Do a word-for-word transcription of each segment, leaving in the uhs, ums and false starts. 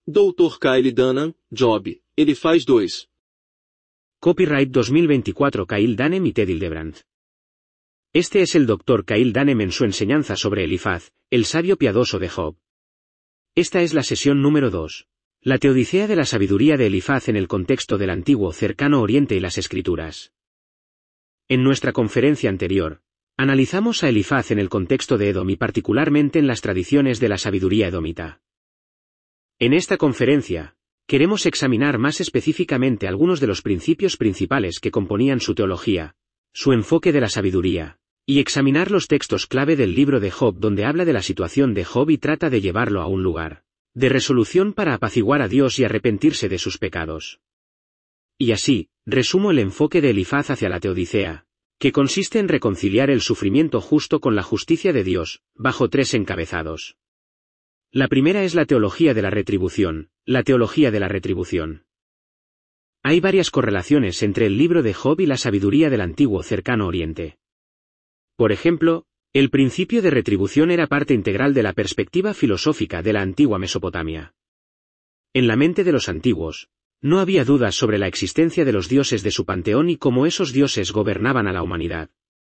doutor Kyle Dunham, Job, ele faz dois. Copyright dos mil veinticuatro Kyle Dunham y Ted Hildebrand. Este es el doctor Kyle Dunham en su enseñanza sobre Elifaz, el sabio piadoso de Job. Esta es la sesión número dos. La teodicea de la sabiduría de Elifaz en el contexto del antiguo cercano Oriente y las Escrituras. En nuestra conferencia anterior, analizamos a Elifaz en el contexto de Edom y particularmente en las tradiciones de la sabiduría edomita. En esta conferencia, queremos examinar más específicamente algunos de los principios principales que componían su teología, su enfoque de la sabiduría, y examinar los textos clave del libro de Job donde habla de la situación de Job y trata de llevarlo a un lugar de resolución para apaciguar a Dios y arrepentirse de sus pecados. Y así, resumo el enfoque de Elifaz hacia la teodicea, que consiste en reconciliar el sufrimiento justo con la justicia de Dios, bajo tres encabezados. La primera es la teología de la retribución, la teología de la retribución. Hay varias correlaciones entre el libro de Job y la sabiduría del antiguo cercano Oriente. Por ejemplo, el principio de retribución era parte integral de la perspectiva filosófica de la antigua Mesopotamia. En la mente de los antiguos, no había dudas sobre la existencia de los dioses de su panteón y cómo esos dioses gobernaban a la humanidad.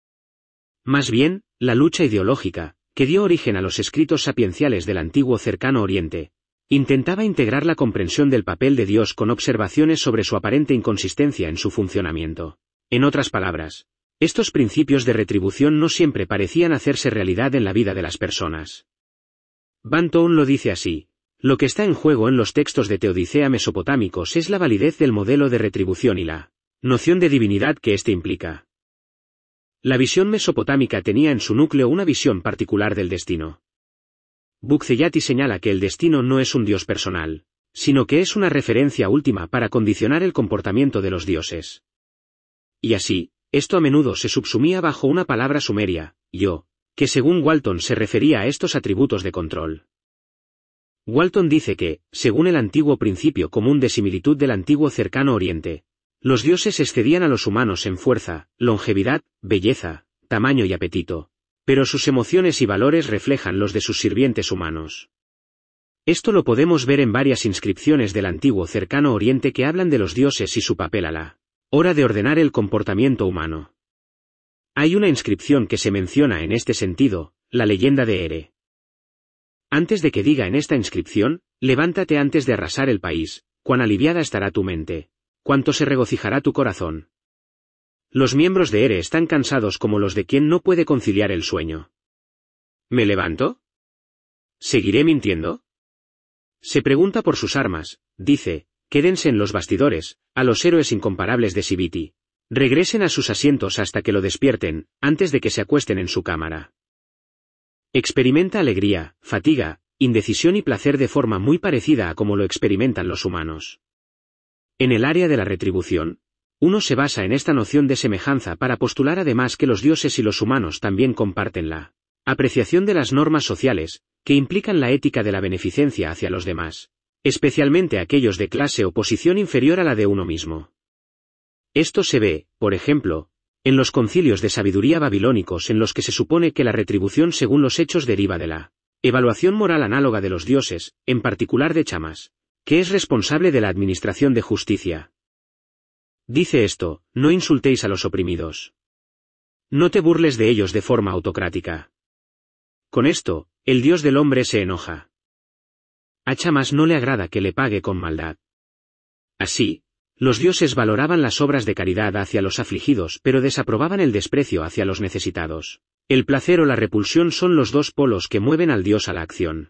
Más bien, la lucha ideológica, que dio origen a los escritos sapienciales del antiguo cercano Oriente, intentaba integrar la comprensión del papel de Dios con observaciones sobre su aparente inconsistencia en su funcionamiento. En otras palabras, estos principios de retribución no siempre parecían hacerse realidad en la vida de las personas. Van Town lo dice así: lo que está en juego en los textos de teodicea mesopotámicos es la validez del modelo de retribución y la noción de divinidad que éste implica. La visión mesopotámica tenía en su núcleo una visión particular del destino. Buczejati señala que el destino no es un dios personal, sino que es una referencia última para condicionar el comportamiento de los dioses. Y así, esto a menudo se subsumía bajo una palabra sumeria, yo, que según Walton se refería a estos atributos de control. Walton dice que, según el antiguo principio común de similitud del antiguo cercano Oriente, los dioses excedían a los humanos en fuerza, longevidad, belleza, tamaño y apetito, pero sus emociones y valores reflejan los de sus sirvientes humanos. Esto lo podemos ver en varias inscripciones del antiguo cercano Oriente que hablan de los dioses y su papel a la hora de ordenar el comportamiento humano. Hay una inscripción que se menciona en este sentido, la leyenda de Ere. Antes de que diga en esta inscripción, levántate antes de arrasar el país, cuán aliviada estará tu mente, cuánto se regocijará tu corazón. Los miembros de Ere están cansados como los de quien no puede conciliar el sueño. ¿Me levanto? ¿Seguiré mintiendo? Se pregunta por sus armas, dice, quédense en los bastidores, a los héroes incomparables de Sibiti. Regresen a sus asientos hasta que lo despierten, antes de que se acuesten en su cámara. Experimenta alegría, fatiga, indecisión y placer de forma muy parecida a como lo experimentan los humanos. En el área de la retribución, uno se basa en esta noción de semejanza para postular además que los dioses y los humanos también comparten la apreciación de las normas sociales, que implican la ética de la beneficencia hacia los demás, especialmente aquellos de clase o posición inferior a la de uno mismo. Esto se ve, por ejemplo, en los concilios de sabiduría babilónicos en los que se supone que la retribución según los hechos deriva de la evaluación moral análoga de los dioses, en particular de Chamas, que es responsable de la administración de justicia. Dice esto, no insultéis a los oprimidos. No te burles de ellos de forma autocrática. Con esto, el Dios del hombre se enoja. A Chamas no le agrada que le pague con maldad. Así, los dioses valoraban las obras de caridad hacia los afligidos pero desaprobaban el desprecio hacia los necesitados. El placer o la repulsión son los dos polos que mueven al dios a la acción.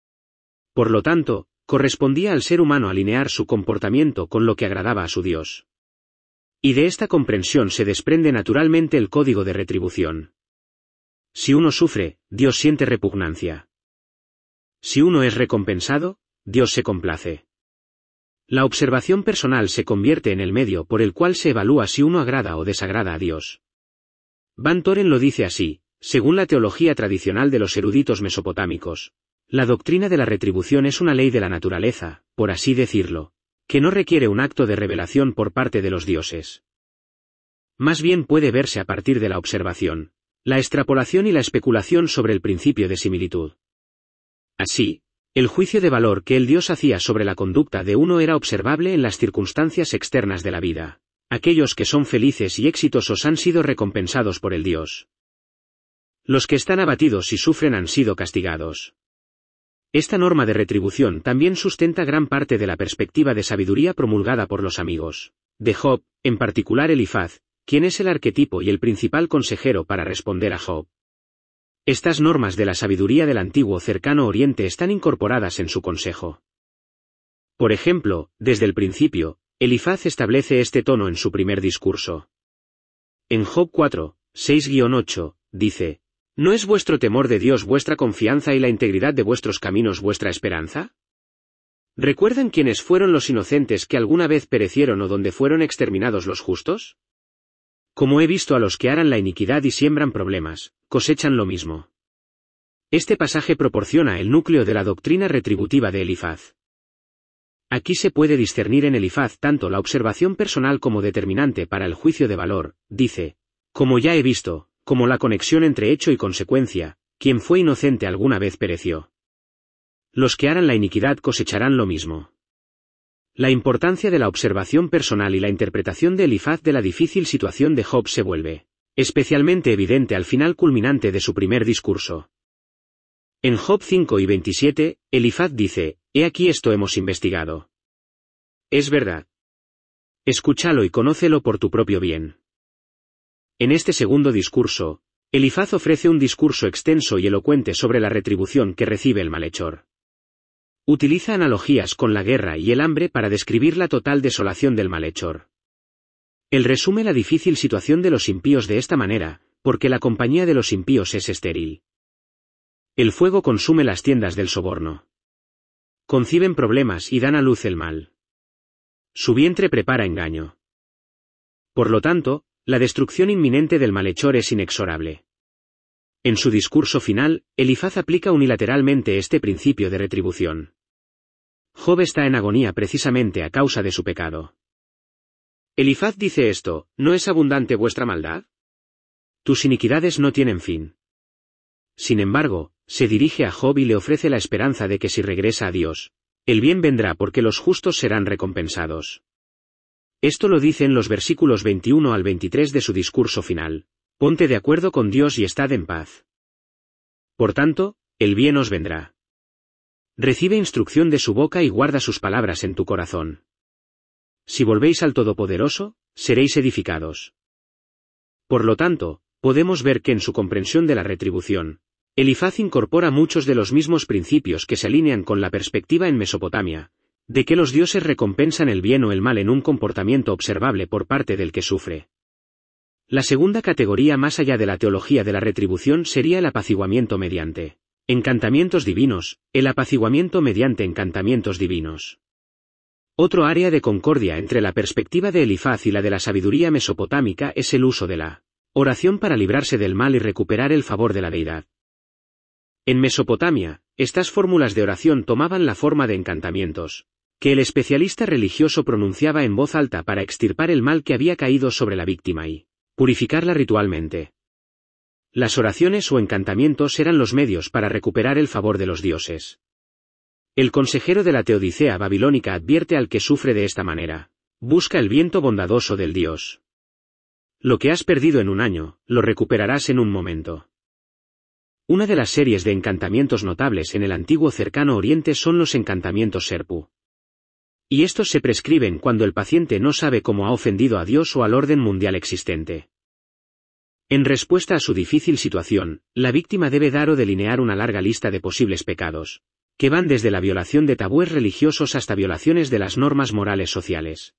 Por lo tanto, correspondía al ser humano alinear su comportamiento con lo que agradaba a su dios. Y de esta comprensión se desprende naturalmente el código de retribución. Si uno sufre, Dios siente repugnancia. Si uno es recompensado, Dios se complace. La observación personal se convierte en el medio por el cual se evalúa si uno agrada o desagrada a Dios. Van Toren lo dice así, según la teología tradicional de los eruditos mesopotámicos, la doctrina de la retribución es una ley de la naturaleza, por así decirlo, que no requiere un acto de revelación por parte de los dioses. Más bien puede verse a partir de la observación, la extrapolación y la especulación sobre el principio de similitud. Así, El juicio de valor que el Dios hacía sobre la conducta de uno era observable en las circunstancias externas de la vida. Aquellos que son felices y exitosos han sido recompensados por el Dios. Los que están abatidos y sufren han sido castigados. Esta norma de retribución también sustenta gran parte de la perspectiva de sabiduría promulgada por los amigos de Job, en particular Elifaz, quien es el arquetipo y el principal consejero para responder a Job. Estas normas de la sabiduría del antiguo cercano Oriente están incorporadas en su consejo. Por ejemplo, desde el principio, Elifaz establece este tono en su primer discurso. En Job cuatro, seis a ocho, dice: ¿No es vuestro temor de Dios vuestra confianza y la integridad de vuestros caminos vuestra esperanza? ¿Recuerdan quiénes fueron los inocentes que alguna vez perecieron o donde fueron exterminados los justos? Como he visto a los que aran la iniquidad y siembran problemas, cosechan lo mismo. Este pasaje proporciona el núcleo de la doctrina retributiva de Elifaz. Aquí se puede discernir en Elifaz tanto la observación personal como determinante para el juicio de valor. Dice: como ya he visto, como la conexión entre hecho y consecuencia, quien fue inocente alguna vez pereció. Los que aran la iniquidad cosecharán lo mismo. La importancia de la observación personal y la interpretación de Elifaz de la difícil situación de Job se vuelve especialmente evidente al final culminante de su primer discurso. En Job cinco y veintisiete, Elifaz dice: he aquí esto hemos investigado. Es verdad. Escúchalo y conócelo por tu propio bien. En este segundo discurso, Elifaz ofrece un discurso extenso y elocuente sobre la retribución que recibe el malhechor. Utiliza analogías con la guerra y el hambre para describir la total desolación del malhechor. Él resume la difícil situación de los impíos de esta manera, porque la compañía de los impíos es estéril. El fuego consume las tiendas del soborno. Conciben problemas y dan a luz el mal. Su vientre prepara engaño. Por lo tanto, la destrucción inminente del malhechor es inexorable. En su discurso final, Elifaz aplica unilateralmente este principio de retribución. Job está en agonía precisamente a causa de su pecado. Elifaz dice esto: ¿no es abundante vuestra maldad? Tus iniquidades no tienen fin. Sin embargo, se dirige a Job y le ofrece la esperanza de que si regresa a Dios, el bien vendrá porque los justos serán recompensados. Esto lo dice en los versículos veintiuno al veintitrés de su discurso final: ponte de acuerdo con Dios y estad en paz. Por tanto, el bien os vendrá. Recibe instrucción de su boca y guarda sus palabras en tu corazón. Si volvéis al Todopoderoso, seréis edificados. Por lo tanto, podemos ver que en su comprensión de la retribución, Elifaz incorpora muchos de los mismos principios que se alinean con la perspectiva en Mesopotamia, de que los dioses recompensan el bien o el mal en un comportamiento observable por parte del que sufre. La segunda categoría más allá de la teología de la retribución sería el apaciguamiento mediante encantamientos divinos, el apaciguamiento mediante encantamientos divinos. Otro área de concordia entre la perspectiva de Elifaz y la de la sabiduría mesopotámica es el uso de la oración para librarse del mal y recuperar el favor de la deidad. En Mesopotamia, estas fórmulas de oración tomaban la forma de encantamientos, que el especialista religioso pronunciaba en voz alta para extirpar el mal que había caído sobre la víctima y purificarla ritualmente. Las oraciones o encantamientos eran los medios para recuperar el favor de los dioses. El consejero de la Teodicea babilónica advierte al que sufre de esta manera: busca el viento bondadoso del Dios. Lo que has perdido en un año, lo recuperarás en un momento. Una de las series de encantamientos notables en el antiguo cercano Oriente son los encantamientos Serpu. Y estos se prescriben cuando el paciente no sabe cómo ha ofendido a Dios o al orden mundial existente. En respuesta a su difícil situación, la víctima debe dar o delinear una larga lista de posibles pecados, que van desde la violación de tabúes religiosos hasta violaciones de las normas morales sociales.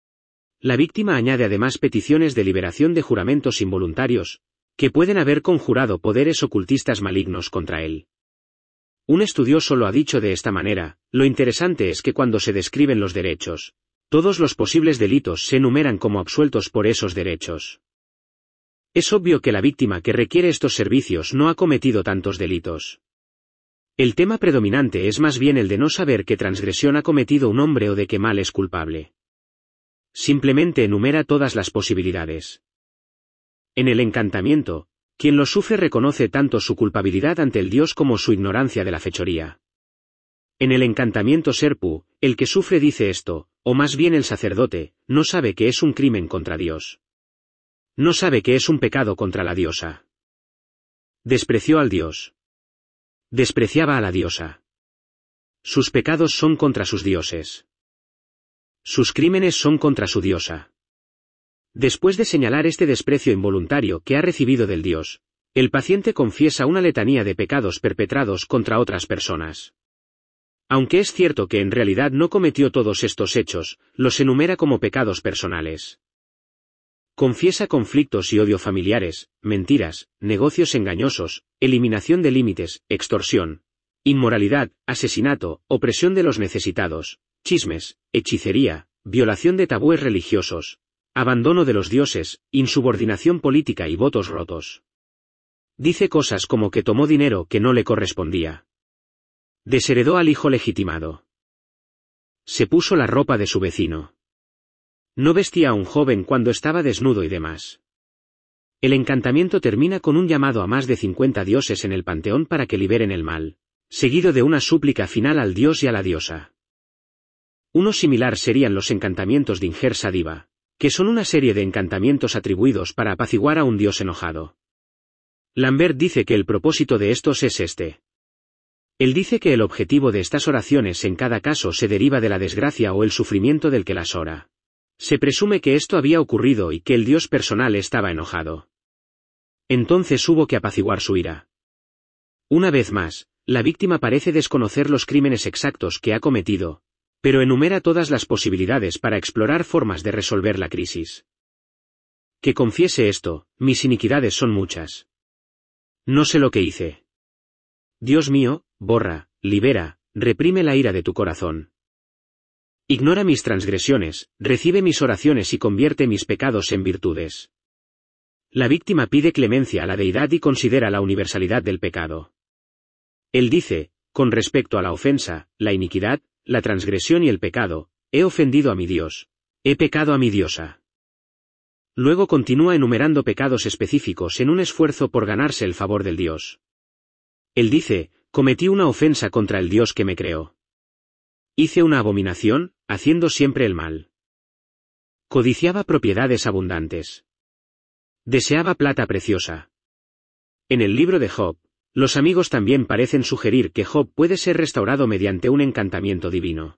La víctima añade además peticiones de liberación de juramentos involuntarios, que pueden haber conjurado poderes ocultistas malignos contra él. Un estudioso lo ha dicho de esta manera: lo interesante es que cuando se describen los derechos, todos los posibles delitos se enumeran como absueltos por esos derechos. Es obvio que la víctima que requiere estos servicios no ha cometido tantos delitos. El tema predominante es más bien el de no saber qué transgresión ha cometido un hombre o de qué mal es culpable. Simplemente enumera todas las posibilidades. En el encantamiento, quien lo sufre reconoce tanto su culpabilidad ante el Dios como su ignorancia de la fechoría. En el encantamiento Serpu, el que sufre dice esto, o más bien el sacerdote, no sabe que es un crimen contra Dios. No sabe que es un pecado contra la diosa. Despreció al Dios. Despreciaba a la diosa. Sus pecados son contra sus dioses. Sus crímenes son contra su diosa. Después de señalar este desprecio involuntario que ha recibido del Dios, el paciente confiesa una letanía de pecados perpetrados contra otras personas. Aunque es cierto que en realidad no cometió todos estos hechos, los enumera como pecados personales. Confiesa conflictos y odio familiares, mentiras, negocios engañosos, eliminación de límites, extorsión, inmoralidad, asesinato, opresión de los necesitados, chismes, hechicería, violación de tabúes religiosos, abandono de los dioses, insubordinación política y votos rotos. Dice cosas como que tomó dinero que no le correspondía. Desheredó al hijo legitimado. Se puso la ropa de su vecino. No vestía a un joven cuando estaba desnudo y demás. El encantamiento termina con un llamado a más de cincuenta dioses en el panteón para que liberen el mal, seguido de una súplica final al dios y a la diosa. Uno similar serían los encantamientos de Ingersa Diva, que son una serie de encantamientos atribuidos para apaciguar a un dios enojado. Lambert dice que el propósito de estos es este. Él dice que el objetivo de estas oraciones en cada caso se deriva de la desgracia o el sufrimiento del que las ora. Se presume que esto había ocurrido y que el dios personal estaba enojado. Entonces hubo que apaciguar su ira. Una vez más, la víctima parece desconocer los crímenes exactos que ha cometido, pero enumera todas las posibilidades para explorar formas de resolver la crisis. Que confiese esto, mis iniquidades son muchas. No sé lo que hice. Dios mío, borra, libera, reprime la ira de tu corazón. Ignora mis transgresiones, recibe mis oraciones y convierte mis pecados en virtudes. La víctima pide clemencia a la deidad y considera la universalidad del pecado. Él dice, con respecto a la ofensa, la iniquidad, la transgresión y el pecado, he ofendido a mi Dios, he pecado a mi diosa. Luego continúa enumerando pecados específicos en un esfuerzo por ganarse el favor del Dios. Él dice, cometí una ofensa contra el Dios que me creó. Hice una abominación, haciendo siempre el mal. Codiciaba propiedades abundantes. Deseaba plata preciosa. En el libro de Job, los amigos también parecen sugerir que Job puede ser restaurado mediante un encantamiento divino.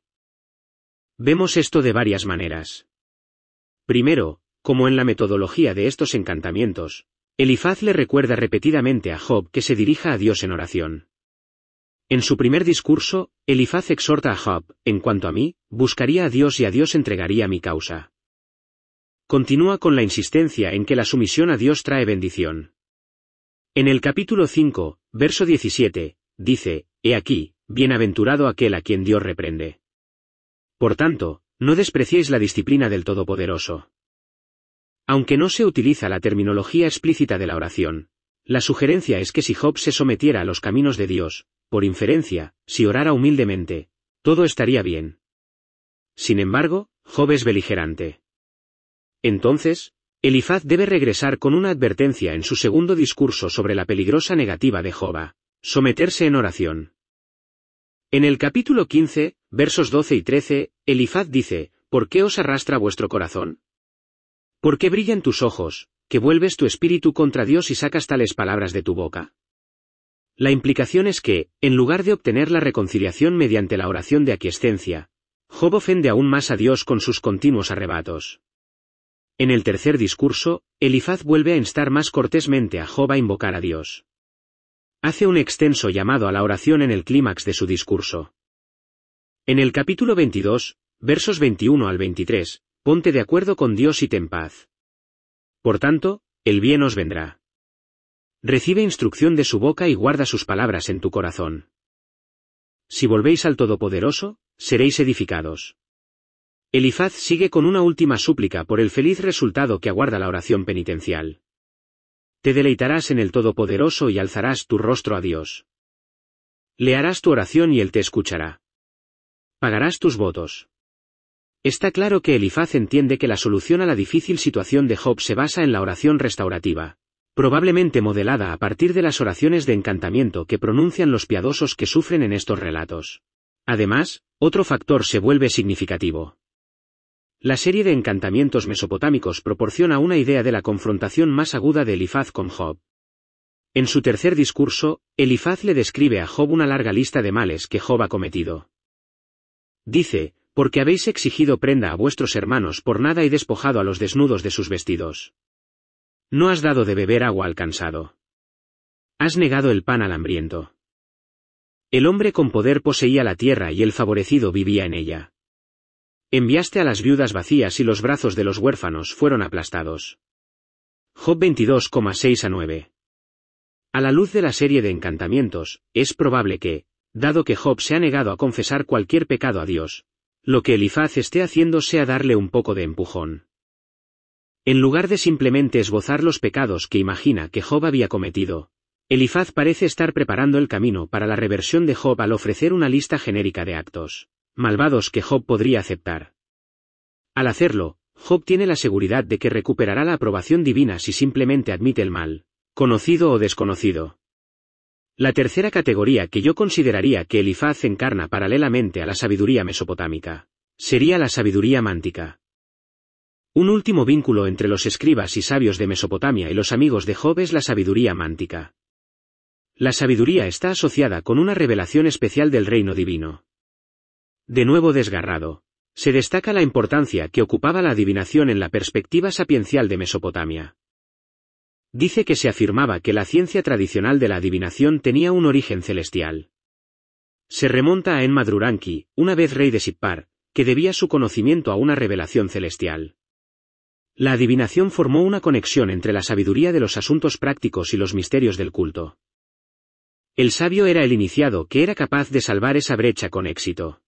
Vemos esto de varias maneras. Primero, como en la metodología de estos encantamientos, Elifaz le recuerda repetidamente a Job que se dirija a Dios en oración. En su primer discurso, Elifaz exhorta a Job, en cuanto a mí, buscaría a Dios y a Dios entregaría mi causa. Continúa con la insistencia en que la sumisión a Dios trae bendición. En el capítulo cinco, verso diecisiete, dice, He aquí, bienaventurado aquel a quien Dios reprende. Por tanto, no despreciéis la disciplina del Todopoderoso. Aunque no se utiliza la terminología explícita de la oración, la sugerencia es que si Job se sometiera a los caminos de Dios, por inferencia, si orara humildemente, todo estaría bien. Sin embargo, Job es beligerante. Entonces, Elifaz debe regresar con una advertencia en su segundo discurso sobre la peligrosa negativa de Job a someterse en oración. En el capítulo quince, versos doce y trece, Elifaz dice, ¿por qué os arrastra vuestro corazón? ¿Por qué brillan tus ojos, que vuelves tu espíritu contra Dios y sacas tales palabras de tu boca? La implicación es que, en lugar de obtener la reconciliación mediante la oración de aquiescencia, Job ofende aún más a Dios con sus continuos arrebatos. En el tercer discurso, Elifaz vuelve a instar más cortésmente a Job a invocar a Dios. Hace un extenso llamado a la oración en el clímax de su discurso. En el capítulo veintidós, versos veintiuno al veintitrés, ponte de acuerdo con Dios y ten paz. Por tanto, el bien os vendrá. Recibe instrucción de su boca y guarda sus palabras en tu corazón. Si volvéis al Todopoderoso, seréis edificados. Elifaz sigue con una última súplica por el feliz resultado que aguarda la oración penitencial. Te deleitarás en el Todopoderoso y alzarás tu rostro a Dios. Le harás tu oración y Él te escuchará. Pagarás tus votos. Está claro que Elifaz entiende que la solución a la difícil situación de Job se basa en la oración restaurativa, probablemente modelada a partir de las oraciones de encantamiento que pronuncian los piadosos que sufren en estos relatos. Además, otro factor se vuelve significativo. La serie de encantamientos mesopotámicos proporciona una idea de la confrontación más aguda de Elifaz con Job. En su tercer discurso, Elifaz le describe a Job una larga lista de males que Job ha cometido. Dice, porque habéis exigido prenda a vuestros hermanos por nada y despojado a los desnudos de sus vestidos. No has dado de beber agua al cansado. Has negado el pan al hambriento. El hombre con poder poseía la tierra y el favorecido vivía en ella. Enviaste a las viudas vacías y los brazos de los huérfanos fueron aplastados. Job veintidós, seis a nueve. A la luz de la serie de encantamientos, es probable que, dado que Job se ha negado a confesar cualquier pecado a Dios, lo que Elifaz esté haciendo sea darle un poco de empujón. En lugar de simplemente esbozar los pecados que imagina que Job había cometido, Elifaz parece estar preparando el camino para la reversión de Job al ofrecer una lista genérica de actos malvados que Job podría aceptar. Al hacerlo, Job tiene la seguridad de que recuperará la aprobación divina si simplemente admite el mal, conocido o desconocido. La tercera categoría que yo consideraría que Elifaz encarna paralelamente a la sabiduría mesopotámica, sería la sabiduría mántica. Un último vínculo entre los escribas y sabios de Mesopotamia y los amigos de Job es la sabiduría mántica. La sabiduría está asociada con una revelación especial del reino divino. De nuevo desgarrado, se destaca la importancia que ocupaba la adivinación en la perspectiva sapiencial de Mesopotamia. Dice que se afirmaba que la ciencia tradicional de la adivinación tenía un origen celestial. Se remonta a Enmadruranki, una vez rey de Sippar, que debía su conocimiento a una revelación celestial. La adivinación formó una conexión entre la sabiduría de los asuntos prácticos y los misterios del culto. El sabio era el iniciado que era capaz de salvar esa brecha con éxito.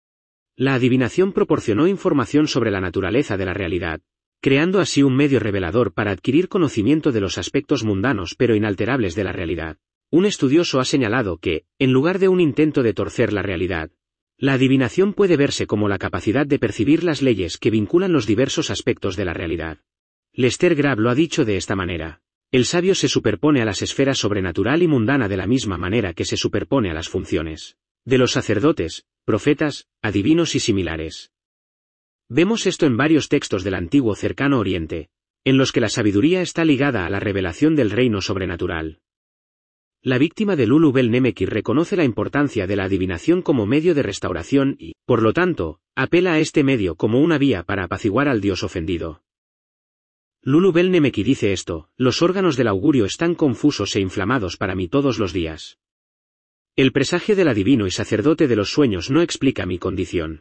La adivinación proporcionó información sobre la naturaleza de la realidad, creando así un medio revelador para adquirir conocimiento de los aspectos mundanos pero inalterables de la realidad. Un estudioso ha señalado que, en lugar de un intento de torcer la realidad, la adivinación puede verse como la capacidad de percibir las leyes que vinculan los diversos aspectos de la realidad. Lester Grab lo ha dicho de esta manera: el sabio se superpone a las esferas sobrenatural y mundana de la misma manera que se superpone a las funciones de los sacerdotes, profetas, adivinos y similares. Vemos esto en varios textos del antiguo Cercano Oriente, en los que la sabiduría está ligada a la revelación del reino sobrenatural. La víctima de Lulu Bel Nemeki reconoce la importancia de la adivinación como medio de restauración y, por lo tanto, apela a este medio como una vía para apaciguar al Dios ofendido. Lulu Bel Nemeki dice esto: los órganos del augurio están confusos e inflamados para mí todos los días. El presagio del adivino y sacerdote de los sueños no explica mi condición.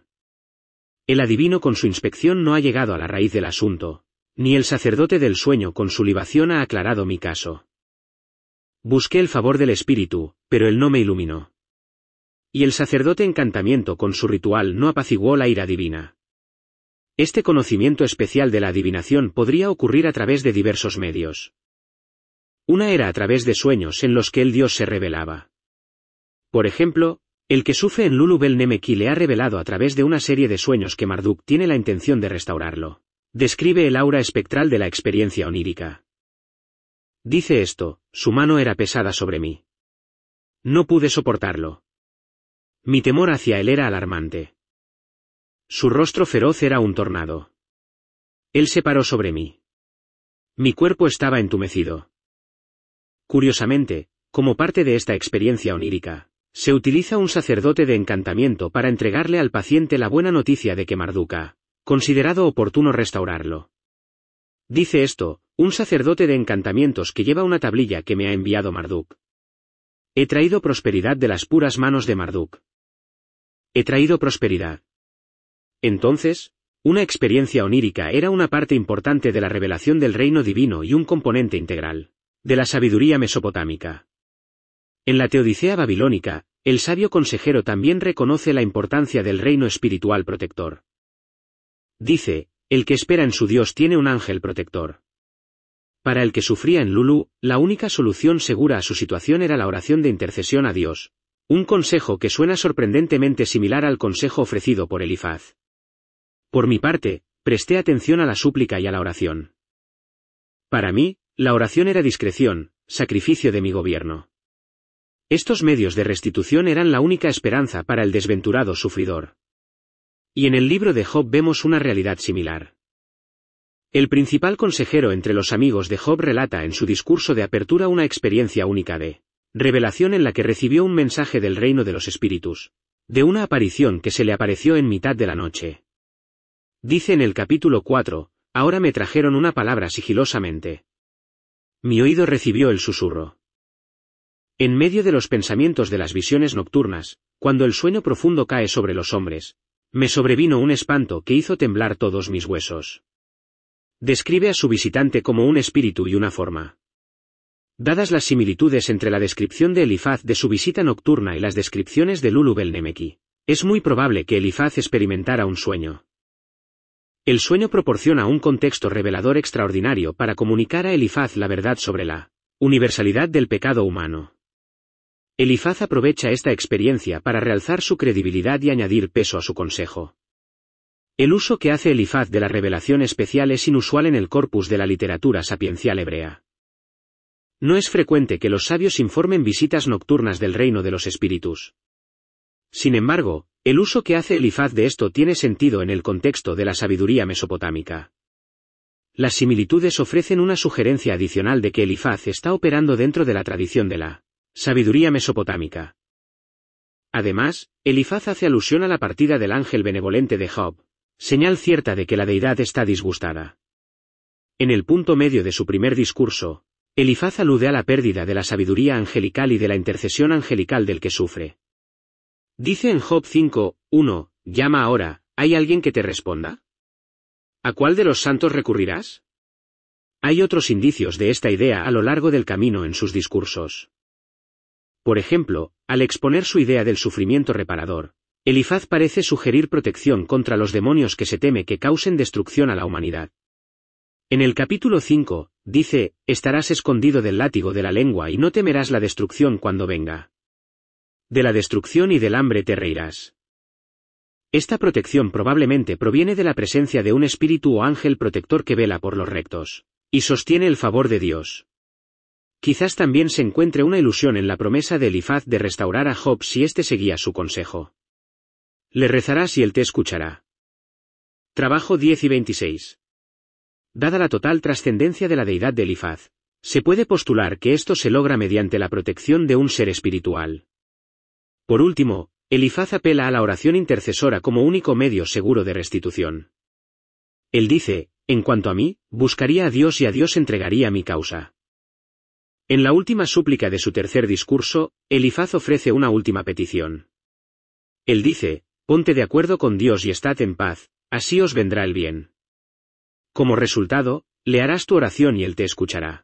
El adivino con su inspección no ha llegado a la raíz del asunto, ni el sacerdote del sueño con su libación ha aclarado mi caso. Busqué el favor del espíritu, pero él no me iluminó. Y el sacerdote encantamiento con su ritual no apaciguó la ira divina. Este conocimiento especial de la adivinación podría ocurrir a través de diversos medios. Una era a través de sueños en los que el Dios se revelaba. Por ejemplo, el que sufre en Lulu Bel Nemeki le ha revelado a través de una serie de sueños que Marduk tiene la intención de restaurarlo. Describe el aura espectral de la experiencia onírica. Dice esto: su mano era pesada sobre mí. No pude soportarlo. Mi temor hacia él era alarmante. Su rostro feroz era un tornado. Él se paró sobre mí. Mi cuerpo estaba entumecido. Curiosamente, como parte de esta experiencia onírica, se utiliza un sacerdote de encantamiento para entregarle al paciente la buena noticia de que Marduk ha considerado oportuno restaurarlo. Dice esto: un sacerdote de encantamientos que lleva una tablilla que me ha enviado Marduk. He traído prosperidad de las puras manos de Marduk. He traído prosperidad. Entonces, una experiencia onírica era una parte importante de la revelación del reino divino y un componente integral de la sabiduría mesopotámica. En la Teodicea babilónica, el sabio consejero también reconoce la importancia del reino espiritual protector. Dice: el que espera en su Dios tiene un ángel protector. Para el que sufría en Lulu, la única solución segura a su situación era la oración de intercesión a Dios, un consejo que suena sorprendentemente similar al consejo ofrecido por Elifaz. Por mi parte, presté atención a la súplica y a la oración. Para mí, la oración era discreción, sacrificio de mi gobierno. Estos medios de restitución eran la única esperanza para el desventurado sufridor. Y en el libro de Job vemos una realidad similar. El principal consejero entre los amigos de Job relata en su discurso de apertura una experiencia única de revelación en la que recibió un mensaje del reino de los espíritus, de una aparición que se le apareció en mitad de la noche. Dice en el capítulo cuatro, ahora me trajeron una palabra sigilosamente. Mi oído recibió el susurro. En medio de los pensamientos de las visiones nocturnas, cuando el sueño profundo cae sobre los hombres, me sobrevino un espanto que hizo temblar todos mis huesos. Describe a su visitante como un espíritu y una forma. Dadas las similitudes entre la descripción de Elifaz de su visita nocturna y las descripciones de Lulu Belnemeki, es muy probable que Elifaz experimentara un sueño. El sueño proporciona un contexto revelador extraordinario para comunicar a Elifaz la verdad sobre la universalidad del pecado humano. Elifaz aprovecha esta experiencia para realzar su credibilidad y añadir peso a su consejo. El uso que hace Elifaz de la revelación especial es inusual en el corpus de la literatura sapiencial hebrea. No es frecuente que los sabios informen visitas nocturnas del reino de los espíritus. Sin embargo, el uso que hace Elifaz de esto tiene sentido en el contexto de la sabiduría mesopotámica. Las similitudes ofrecen una sugerencia adicional de que Elifaz está operando dentro de la tradición de la sabiduría mesopotámica. Además, Elifaz hace alusión a la partida del ángel benevolente de Job, señal cierta de que la deidad está disgustada. En el punto medio de su primer discurso, Elifaz alude a la pérdida de la sabiduría angelical y de la intercesión angelical del que sufre. Dice en Job cinco, uno, llama ahora, ¿hay alguien que te responda? ¿A cuál de los santos recurrirás? Hay otros indicios de esta idea a lo largo del camino en sus discursos. Por ejemplo, al exponer su idea del sufrimiento reparador, Elifaz parece sugerir protección contra los demonios que se teme que causen destrucción a la humanidad. En el capítulo cinco, dice, estarás escondido del látigo de la lengua y no temerás la destrucción cuando venga. De la destrucción y del hambre te reirás. Esta protección probablemente proviene de la presencia de un espíritu o ángel protector que vela por los rectos, y sostiene el favor de Dios. Quizás también se encuentre una ilusión en la promesa de Elifaz de restaurar a Job si éste seguía su consejo. Le rezarás y él te escuchará. Trabajo diez y veintiséis. Dada la total trascendencia de la deidad de Elifaz, se puede postular que esto se logra mediante la protección de un ser espiritual. Por último, Elifaz apela a la oración intercesora como único medio seguro de restitución. Él dice, en cuanto a mí, buscaría a Dios y a Dios entregaría mi causa. En la última súplica de su tercer discurso, Elifaz ofrece una última petición. Él dice, ponte de acuerdo con Dios y estad en paz, así os vendrá el bien. Como resultado, le harás tu oración y él te escuchará.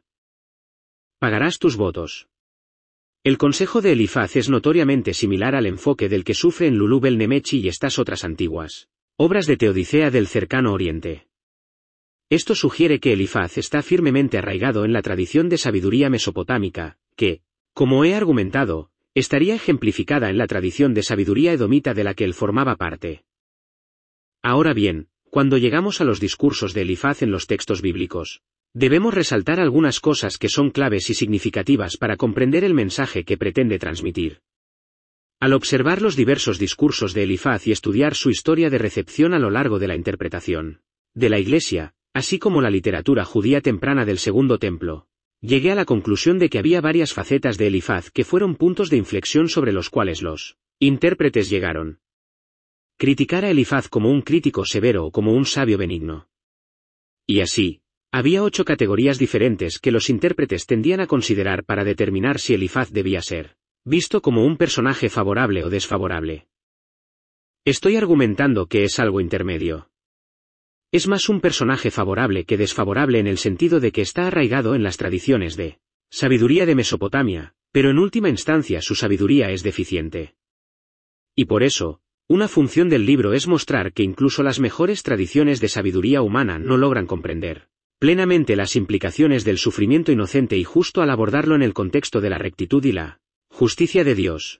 Pagarás tus votos. El consejo de Elifaz es notoriamente similar al enfoque del que sufre en Lulu Belnemechi y estas otras antiguas obras de Teodicea del cercano Oriente. Esto sugiere que Elifaz está firmemente arraigado en la tradición de sabiduría mesopotámica, que, como he argumentado, estaría ejemplificada en la tradición de sabiduría edomita de la que él formaba parte. Ahora bien, cuando llegamos a los discursos de Elifaz en los textos bíblicos, debemos resaltar algunas cosas que son claves y significativas para comprender el mensaje que pretende transmitir. Al observar los diversos discursos de Elifaz y estudiar su historia de recepción a lo largo de la interpretación de la Iglesia, así como la literatura judía temprana del Segundo Templo, llegué a la conclusión de que había varias facetas de Elifaz que fueron puntos de inflexión sobre los cuales los intérpretes llegaron. Criticar a Elifaz como un crítico severo o como un sabio benigno. Y así, había ocho categorías diferentes que los intérpretes tendían a considerar para determinar si Elifaz debía ser visto como un personaje favorable o desfavorable. Estoy argumentando que es algo intermedio. Es más un personaje favorable que desfavorable en el sentido de que está arraigado en las tradiciones de sabiduría de Mesopotamia, pero en última instancia su sabiduría es deficiente. Y por eso, una función del libro es mostrar que incluso las mejores tradiciones de sabiduría humana no logran comprender plenamente las implicaciones del sufrimiento inocente y justo al abordarlo en el contexto de la rectitud y la justicia de Dios.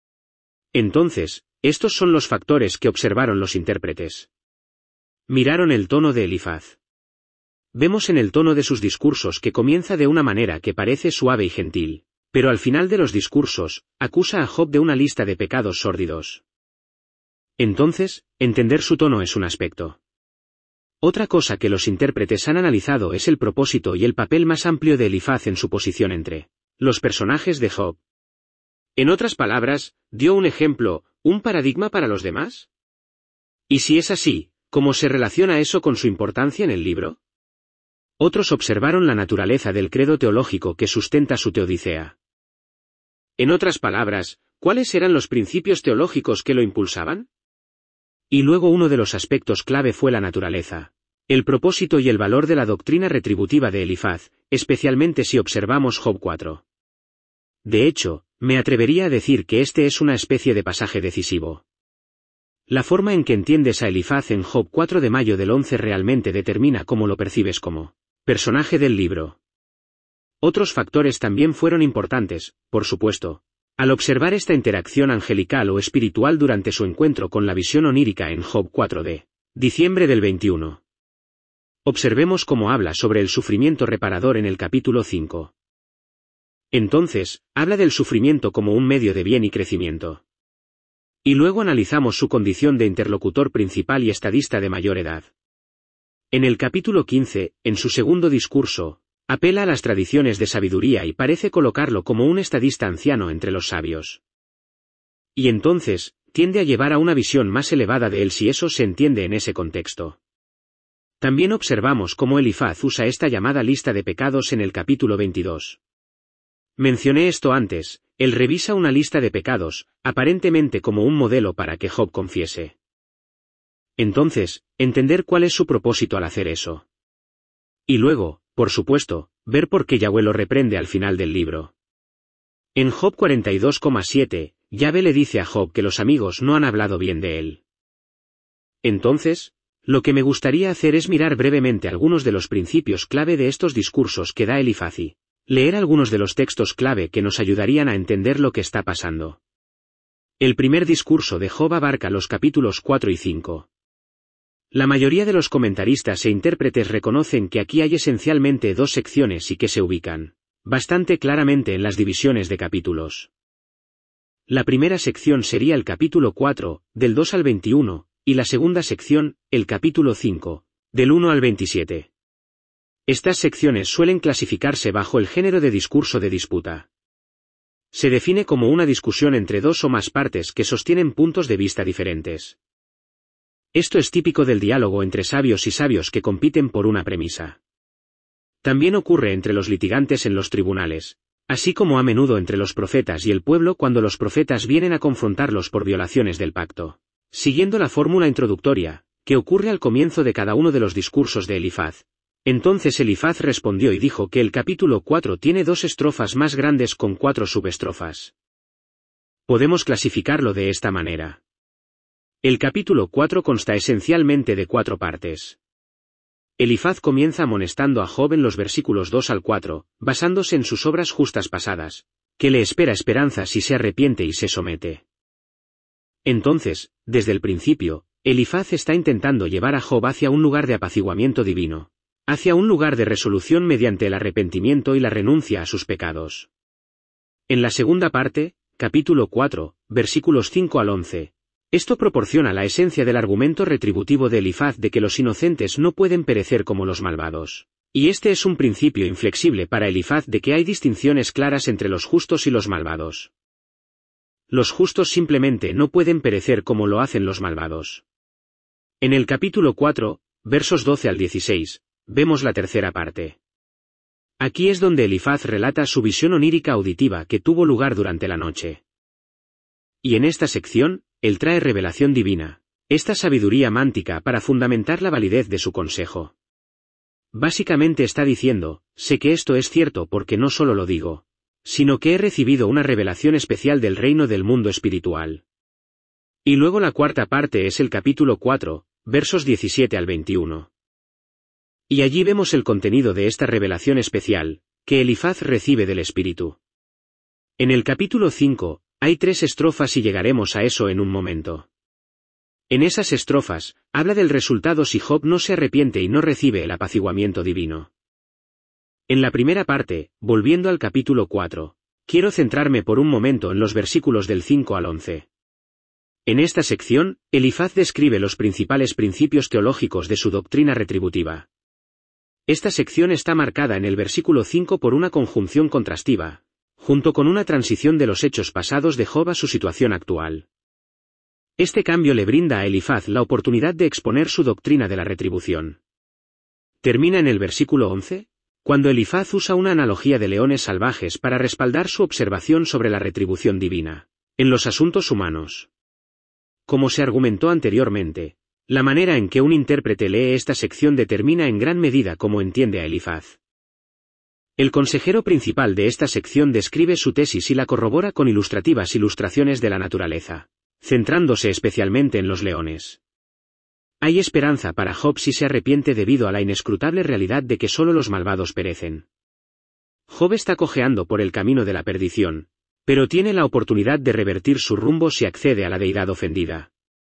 Entonces, estos son los factores que observaron los intérpretes. Miraron el tono de Elifaz. Vemos en el tono de sus discursos que comienza de una manera que parece suave y gentil, Pero al final de los discursos, acusa a Job de una lista de pecados sórdidos. Entonces, entender su tono es un aspecto. Otra cosa que los intérpretes han analizado es el propósito y el papel más amplio de Elifaz en su posición entre los personajes de Job. En otras palabras, ¿dio un ejemplo, un paradigma para los demás? Y si es así, ¿cómo se relaciona eso con su importancia en el libro? Otros observaron la naturaleza del credo teológico que sustenta su teodicea. En otras palabras, ¿cuáles eran los principios teológicos que lo impulsaban? Y luego uno de los aspectos clave fue la naturaleza, el propósito y el valor de la doctrina retributiva de Elifaz, especialmente si observamos Job cuatro. De hecho, me atrevería a decir que este es una especie de pasaje decisivo. La forma en que entiendes a Elifaz en Job cuatro de mayo del once realmente determina cómo lo percibes como personaje del libro. Otros factores también fueron importantes, por supuesto. Al observar esta interacción angelical o espiritual durante su encuentro con la visión onírica en Job cuatro de diciembre del veintiuno. Observemos cómo habla sobre el sufrimiento reparador en el capítulo cinco. Entonces, habla del sufrimiento como un medio de bien y crecimiento. Y luego analizamos su condición de interlocutor principal y estadista de mayor edad. En el capítulo quince, en su segundo discurso, apela a las tradiciones de sabiduría y parece colocarlo como un estadista anciano entre los sabios. Y entonces, tiende a llevar a una visión más elevada de él si eso se entiende en ese contexto. También observamos cómo Elifaz usa esta llamada lista de pecados en el capítulo veintidós. Mencioné esto antes, él revisa una lista de pecados, aparentemente como un modelo para que Job confiese. Entonces, entender cuál es su propósito al hacer eso. Y luego, por supuesto, ver por qué Yahweh lo reprende al final del libro. En Job cuarenta y dos coma siete, Yahweh le dice a Job que los amigos no han hablado bien de él. Entonces, lo que me gustaría hacer es mirar brevemente algunos de los principios clave de estos discursos que da Elifaz y leer algunos de los textos clave que nos ayudarían a entender lo que está pasando. El primer discurso de Job abarca los capítulos cuatro y cinco. La mayoría de los comentaristas e intérpretes reconocen que aquí hay esencialmente dos secciones y que se ubican bastante claramente en las divisiones de capítulos. La primera sección sería el capítulo cuatro, del dos al veintiuno, y la segunda sección, el capítulo cinco, del uno al veintisiete. Estas secciones suelen clasificarse bajo el género de discurso de disputa. Se define como una discusión entre dos o más partes que sostienen puntos de vista diferentes. Esto es típico del diálogo entre sabios y sabios que compiten por una premisa. También ocurre entre los litigantes en los tribunales, así como a menudo entre los profetas y el pueblo cuando los profetas vienen a confrontarlos por violaciones del pacto. Siguiendo la fórmula introductoria, que ocurre al comienzo de cada uno de los discursos de Elifaz. Entonces Elifaz respondió y dijo que el capítulo cuatro tiene dos estrofas más grandes con cuatro subestrofas. Podemos clasificarlo de esta manera. El capítulo cuatro consta esencialmente de cuatro partes. Elifaz comienza amonestando a Job en los versículos dos al cuatro, basándose en sus obras justas pasadas, que le espera esperanza si se arrepiente y se somete. Entonces, desde el principio, Elifaz está intentando llevar a Job hacia un lugar de apaciguamiento divino, hacia un lugar de resolución mediante el arrepentimiento y la renuncia a sus pecados. En la segunda parte, capítulo cuatro, versículos cinco al once, esto proporciona la esencia del argumento retributivo de Elifaz de que los inocentes no pueden perecer como los malvados. Y este es un principio inflexible para Elifaz de que hay distinciones claras entre los justos y los malvados. Los justos simplemente no pueden perecer como lo hacen los malvados. En el capítulo cuatro, versos doce al dieciséis, vemos la tercera parte. Aquí es donde Elifaz relata su visión onírica auditiva que tuvo lugar durante la noche. Y en esta sección, él trae revelación divina, esta sabiduría mántica para fundamentar la validez de su consejo. Básicamente está diciendo, sé que esto es cierto porque no solo lo digo, sino que he recibido una revelación especial del reino del mundo espiritual. Y luego la cuarta parte es el capítulo cuatro, versos diecisiete al veintiuno. Y allí vemos el contenido de esta revelación especial, que Elifaz recibe del Espíritu. En el capítulo cinco, hay tres estrofas y llegaremos a eso en un momento. En esas estrofas, habla del resultado si Job no se arrepiente y no recibe el apaciguamiento divino. En la primera parte, volviendo al capítulo cuatro, Quiero centrarme por un momento en los versículos del cinco al once. En esta sección, Elifaz describe los principales principios teológicos de su doctrina retributiva. Esta sección está marcada en el versículo cinco por una conjunción contrastiva, junto con una transición de los hechos pasados de Job a su situación actual. Este cambio le brinda a Elifaz la oportunidad de exponer su doctrina de la retribución. Termina en el versículo once, cuando Elifaz usa una analogía de leones salvajes para respaldar su observación sobre la retribución divina en los asuntos humanos. Como se argumentó anteriormente, la manera en que un intérprete lee esta sección determina en gran medida cómo entiende a Elifaz. El consejero principal de esta sección describe su tesis y la corrobora con ilustrativas ilustraciones de la naturaleza, centrándose especialmente en los leones. Hay esperanza para Job si se arrepiente debido a la inescrutable realidad de que solo los malvados perecen. Job está cojeando por el camino de la perdición, pero tiene la oportunidad de revertir su rumbo si accede a la deidad ofendida.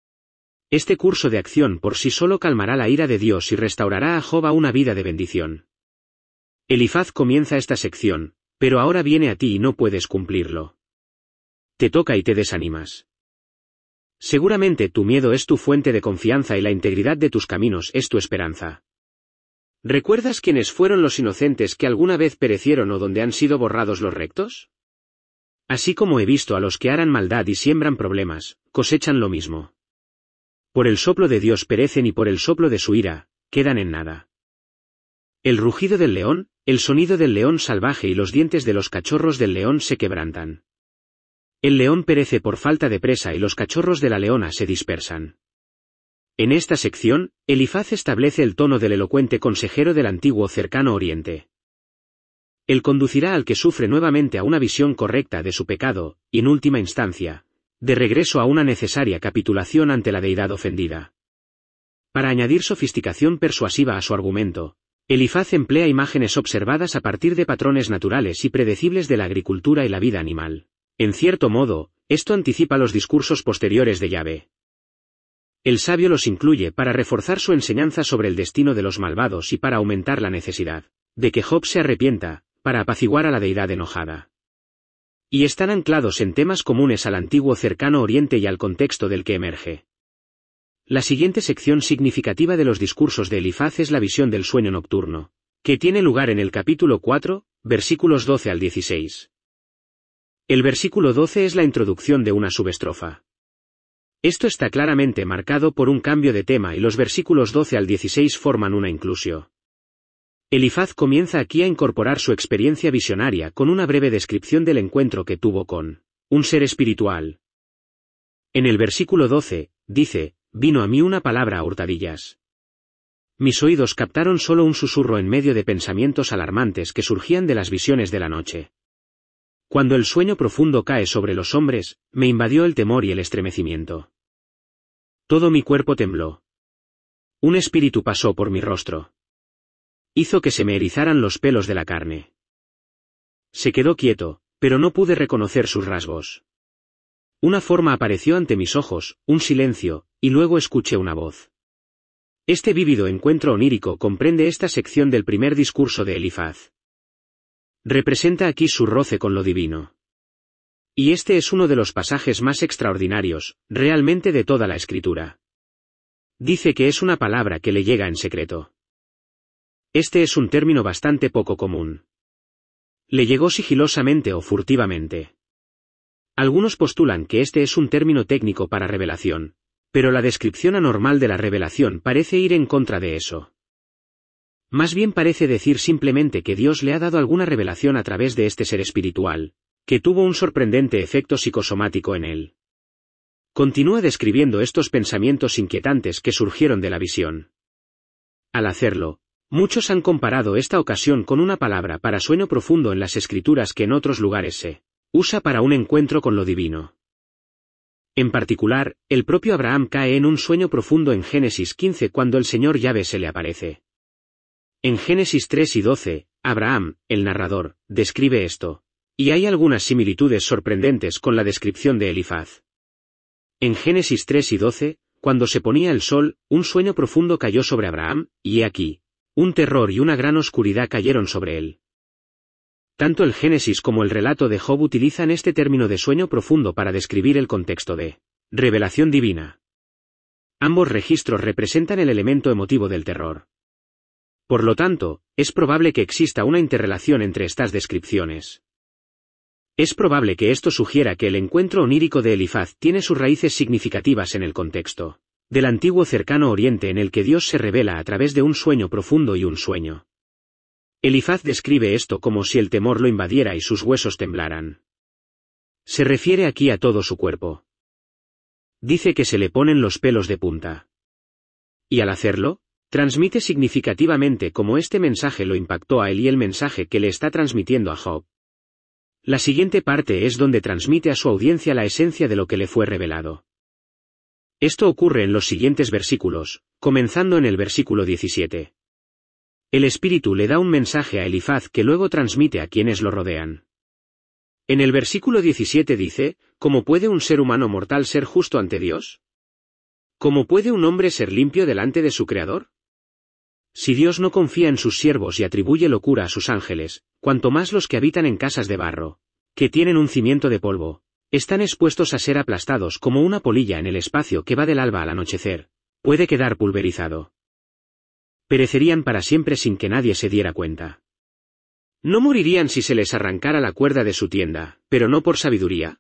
Este curso de acción por sí solo calmará la ira de Dios y restaurará a Job a una vida de bendición. Elifaz comienza esta sección, pero ahora viene a ti y no puedes cumplirlo. Te toca y te desanimas. Seguramente tu miedo es tu fuente de confianza y la integridad de tus caminos es tu esperanza. ¿Recuerdas quiénes fueron los inocentes que alguna vez perecieron o donde han sido borrados los rectos? Así como he visto a los que harán maldad y siembran problemas, cosechan lo mismo. Por el soplo de Dios perecen y por el soplo de su ira, quedan en nada. El rugido del león, el sonido del león salvaje y los dientes de los cachorros del león se quebrantan. El león perece por falta de presa y los cachorros de la leona se dispersan. En esta sección, Elifaz establece el tono del elocuente consejero del antiguo cercano oriente. Él conducirá al que sufre nuevamente a una visión correcta de su pecado, y en última instancia, de regreso a una necesaria capitulación ante la deidad ofendida. Para añadir sofisticación persuasiva a su argumento, Elifaz emplea imágenes observadas a partir de patrones naturales y predecibles de la agricultura y la vida animal. En cierto modo, esto anticipa los discursos posteriores de Yahvé. El sabio los incluye para reforzar su enseñanza sobre el destino de los malvados y para aumentar la necesidad de que Job se arrepienta, para apaciguar a la deidad enojada. Y están anclados en temas comunes al antiguo cercano oriente y al contexto del que emerge. La siguiente sección significativa de los discursos de Elifaz es la visión del sueño nocturno, que tiene lugar en el capítulo cuatro, versículos doce al dieciséis. El versículo doce es la introducción de una subestrofa. Esto está claramente marcado por un cambio de tema y los versículos doce al dieciséis forman una inclusio. Elifaz comienza aquí a incorporar su experiencia visionaria con una breve descripción del encuentro que tuvo con un ser espiritual. En el versículo doce, dice, vino a mí una palabra a hurtadillas. Mis oídos captaron solo un susurro en medio de pensamientos alarmantes que surgían de las visiones de la noche. Cuando el sueño profundo cae sobre los hombres, me invadió el temor y el estremecimiento. Todo mi cuerpo tembló. Un espíritu pasó por mi rostro. Hizo que se me erizaran los pelos de la carne. Se quedó quieto, pero no pude reconocer sus rasgos. Una forma apareció ante mis ojos, un silencio, y luego escuché una voz. Este vívido encuentro onírico comprende esta sección del primer discurso de Elifaz. Representa aquí su roce con lo divino. Y este es uno de los pasajes más extraordinarios, realmente de toda la escritura. Dice que es una palabra que le llega en secreto. Este es un término bastante poco común. Le llegó sigilosamente o furtivamente. Algunos postulan que este es un término técnico para revelación, pero la descripción anormal de la revelación parece ir en contra de eso. Más bien parece decir simplemente que Dios le ha dado alguna revelación a través de este ser espiritual, que tuvo un sorprendente efecto psicosomático en él. Continúa describiendo estos pensamientos inquietantes que surgieron de la visión. Al hacerlo, muchos han comparado esta ocasión con una palabra para sueño profundo en las escrituras que en otros lugares se usa para un encuentro con lo divino. En particular, el propio Abraham cae en un sueño profundo en Génesis quince cuando el Señor Yahvé se le aparece. En Génesis tres y doce, Abraham, el narrador, describe esto, y hay algunas similitudes sorprendentes con la descripción de Elifaz. En Génesis tres y doce, cuando se ponía el sol, un sueño profundo cayó sobre Abraham, y he aquí, un terror y una gran oscuridad cayeron sobre él. Tanto el Génesis como el relato de Job utilizan este término de sueño profundo para describir el contexto de revelación divina. Ambos registros representan el elemento emotivo del terror. Por lo tanto, es probable que exista una interrelación entre estas descripciones. Es probable que esto sugiera que el encuentro onírico de Elifaz tiene sus raíces significativas en el contexto del antiguo cercano oriente en el que Dios se revela a través de un sueño profundo y un sueño. Elifaz describe esto como si el temor lo invadiera y sus huesos temblaran. Se refiere aquí a todo su cuerpo. Dice que se le ponen los pelos de punta. Y al hacerlo, transmite significativamente cómo este mensaje lo impactó a él y el mensaje que le está transmitiendo a Job. La siguiente parte es donde transmite a su audiencia la esencia de lo que le fue revelado. Esto ocurre en los siguientes versículos, comenzando en el versículo diecisiete. El Espíritu le da un mensaje a Elifaz que luego transmite a quienes lo rodean. En el versículo diecisiete dice, ¿cómo puede un ser humano mortal ser justo ante Dios? ¿Cómo puede un hombre ser limpio delante de su Creador? Si Dios no confía en sus siervos y atribuye locura a sus ángeles, cuanto más los que habitan en casas de barro, que tienen un cimiento de polvo, están expuestos a ser aplastados como una polilla en el espacio que va del alba al anochecer, puede quedar pulverizado. Perecerían para siempre sin que nadie se diera cuenta. No morirían si se les arrancara la cuerda de su tienda, pero no por sabiduría.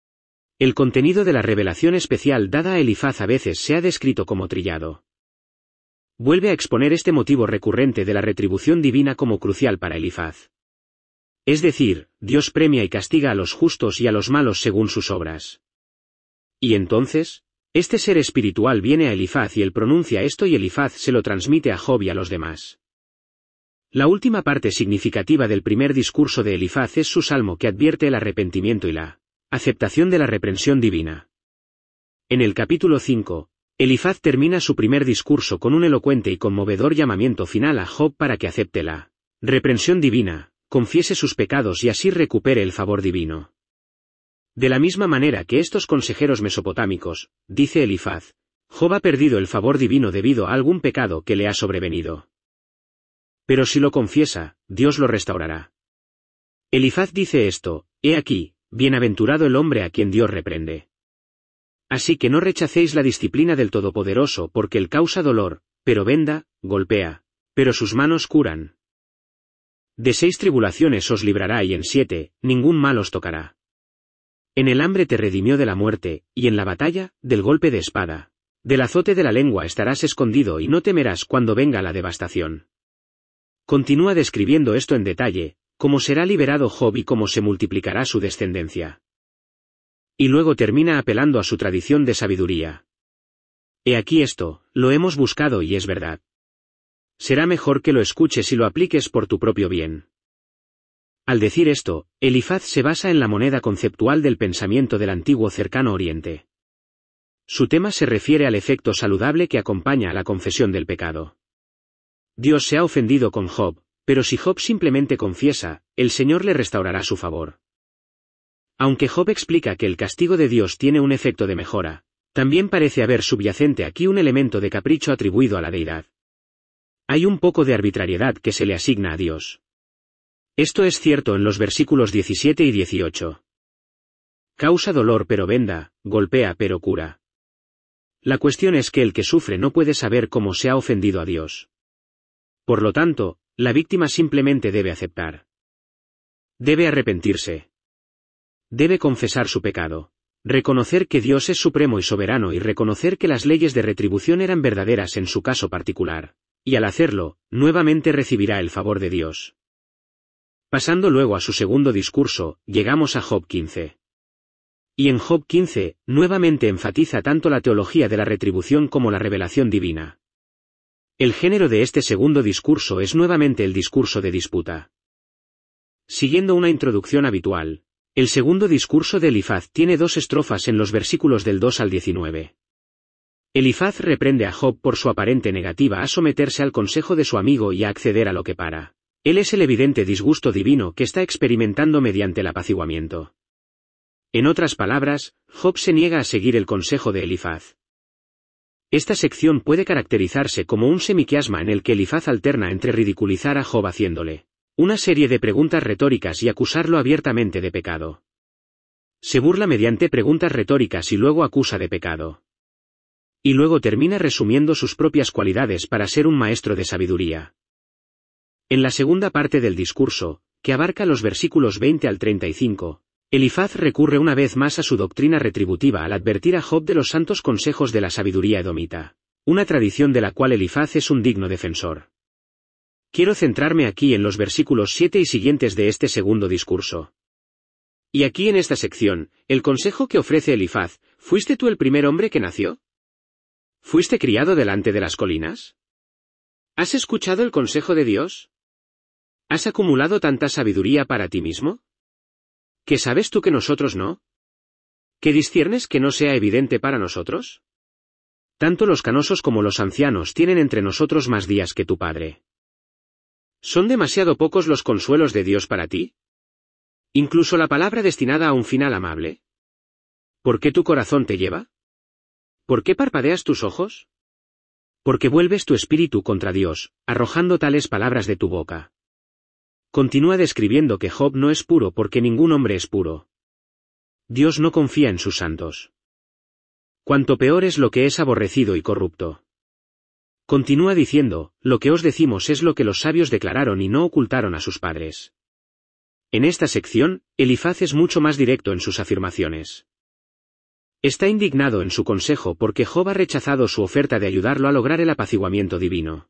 El contenido de la revelación especial dada a Elifaz a veces se ha descrito como trillado. Vuelve a exponer este motivo recurrente de la retribución divina como crucial para Elifaz. Es decir, Dios premia y castiga a los justos y a los malos según sus obras. Y entonces, este ser espiritual viene a Elifaz y él pronuncia esto y Elifaz se lo transmite a Job y a los demás. La última parte significativa del primer discurso de Elifaz es su salmo que advierte el arrepentimiento y la aceptación de la reprensión divina. En el capítulo cinco, Elifaz termina su primer discurso con un elocuente y conmovedor llamamiento final a Job para que acepte la reprensión divina, confiese sus pecados y así recupere el favor divino. De la misma manera que estos consejeros mesopotámicos, dice Elifaz, Job ha perdido el favor divino debido a algún pecado que le ha sobrevenido. Pero si lo confiesa, Dios lo restaurará. Elifaz dice esto, he aquí, bienaventurado el hombre a quien Dios reprende. Así que no rechacéis la disciplina del Todopoderoso porque él causa dolor, pero venda, golpea, pero sus manos curan. De seis tribulaciones os librará y en siete, ningún mal os tocará. En el hambre te redimió de la muerte, y en la batalla, del golpe de espada. Del azote de la lengua estarás escondido y no temerás cuando venga la devastación. Continúa describiendo esto en detalle, cómo será liberado Job y cómo se multiplicará su descendencia. Y luego termina apelando a su tradición de sabiduría. He aquí esto, lo hemos buscado y es verdad. Será mejor que lo escuches y lo apliques por tu propio bien. Al decir esto, Elifaz se basa en la moneda conceptual del pensamiento del antiguo cercano oriente. Su tema se refiere al efecto saludable que acompaña a la confesión del pecado. Dios se ha ofendido con Job, pero si Job simplemente confiesa, el Señor le restaurará su favor. Aunque Job explica que el castigo de Dios tiene un efecto de mejora, también parece haber subyacente aquí un elemento de capricho atribuido a la deidad. Hay un poco de arbitrariedad que se le asigna a Dios. Esto es cierto en los versículos diecisiete y dieciocho. Causa dolor pero venda, golpea pero cura. La cuestión es que el que sufre no puede saber cómo se ha ofendido a Dios. Por lo tanto, la víctima simplemente debe aceptar. Debe arrepentirse. Debe confesar su pecado, reconocer que Dios es supremo y soberano y reconocer que las leyes de retribución eran verdaderas en su caso particular, y al hacerlo, nuevamente recibirá el favor de Dios. Pasando luego a su segundo discurso, llegamos a Job quince. Y en Job quince, nuevamente enfatiza tanto la teología de la retribución como la revelación divina. El género de este segundo discurso es nuevamente el discurso de disputa. Siguiendo una introducción habitual, el segundo discurso de Elifaz tiene dos estrofas en los versículos del dos al diecinueve. Elifaz reprende a Job por su aparente negativa a someterse al consejo de su amigo y a acceder a lo que para él es el evidente disgusto divino que está experimentando mediante el apaciguamiento. En otras palabras, Job se niega a seguir el consejo de Elifaz. Esta sección puede caracterizarse como un semiquiasma en el que Elifaz alterna entre ridiculizar a Job haciéndole Una serie de preguntas retóricas y acusarlo abiertamente de pecado. Se burla mediante preguntas retóricas y luego acusa de pecado. Y luego termina resumiendo sus propias cualidades para ser un maestro de sabiduría. En la segunda parte del discurso, que abarca los versículos veinte al treinta y cinco, Elifaz recurre una vez más a su doctrina retributiva al advertir a Job de los santos consejos de la sabiduría edomita, una tradición de la cual Elifaz es un digno defensor. Quiero centrarme aquí en los versículos siete y siguientes de este segundo discurso. Y aquí en esta sección, el consejo que ofrece Elifaz: ¿fuiste tú el primer hombre que nació? ¿Fuiste criado delante de las colinas? ¿Has escuchado el consejo de Dios? ¿Has acumulado tanta sabiduría para ti mismo? ¿Qué sabes tú que nosotros no? ¿Qué disciernes que no sea evidente para nosotros? Tanto los canosos como los ancianos tienen entre nosotros más días que tu padre. ¿Son demasiado pocos los consuelos de Dios para ti? ¿Incluso la palabra destinada a un final amable? ¿Por qué tu corazón te lleva? ¿Por qué parpadeas tus ojos? Porque vuelves tu espíritu contra Dios, arrojando tales palabras de tu boca. Continúa describiendo que Job no es puro porque ningún hombre es puro. Dios no confía en sus santos. Cuanto peor es lo que es aborrecido y corrupto. Continúa diciendo: lo que os decimos es lo que los sabios declararon y no ocultaron a sus padres. En esta sección, Elifaz es mucho más directo en sus afirmaciones. Está indignado en su consejo porque Job ha rechazado su oferta de ayudarlo a lograr el apaciguamiento divino.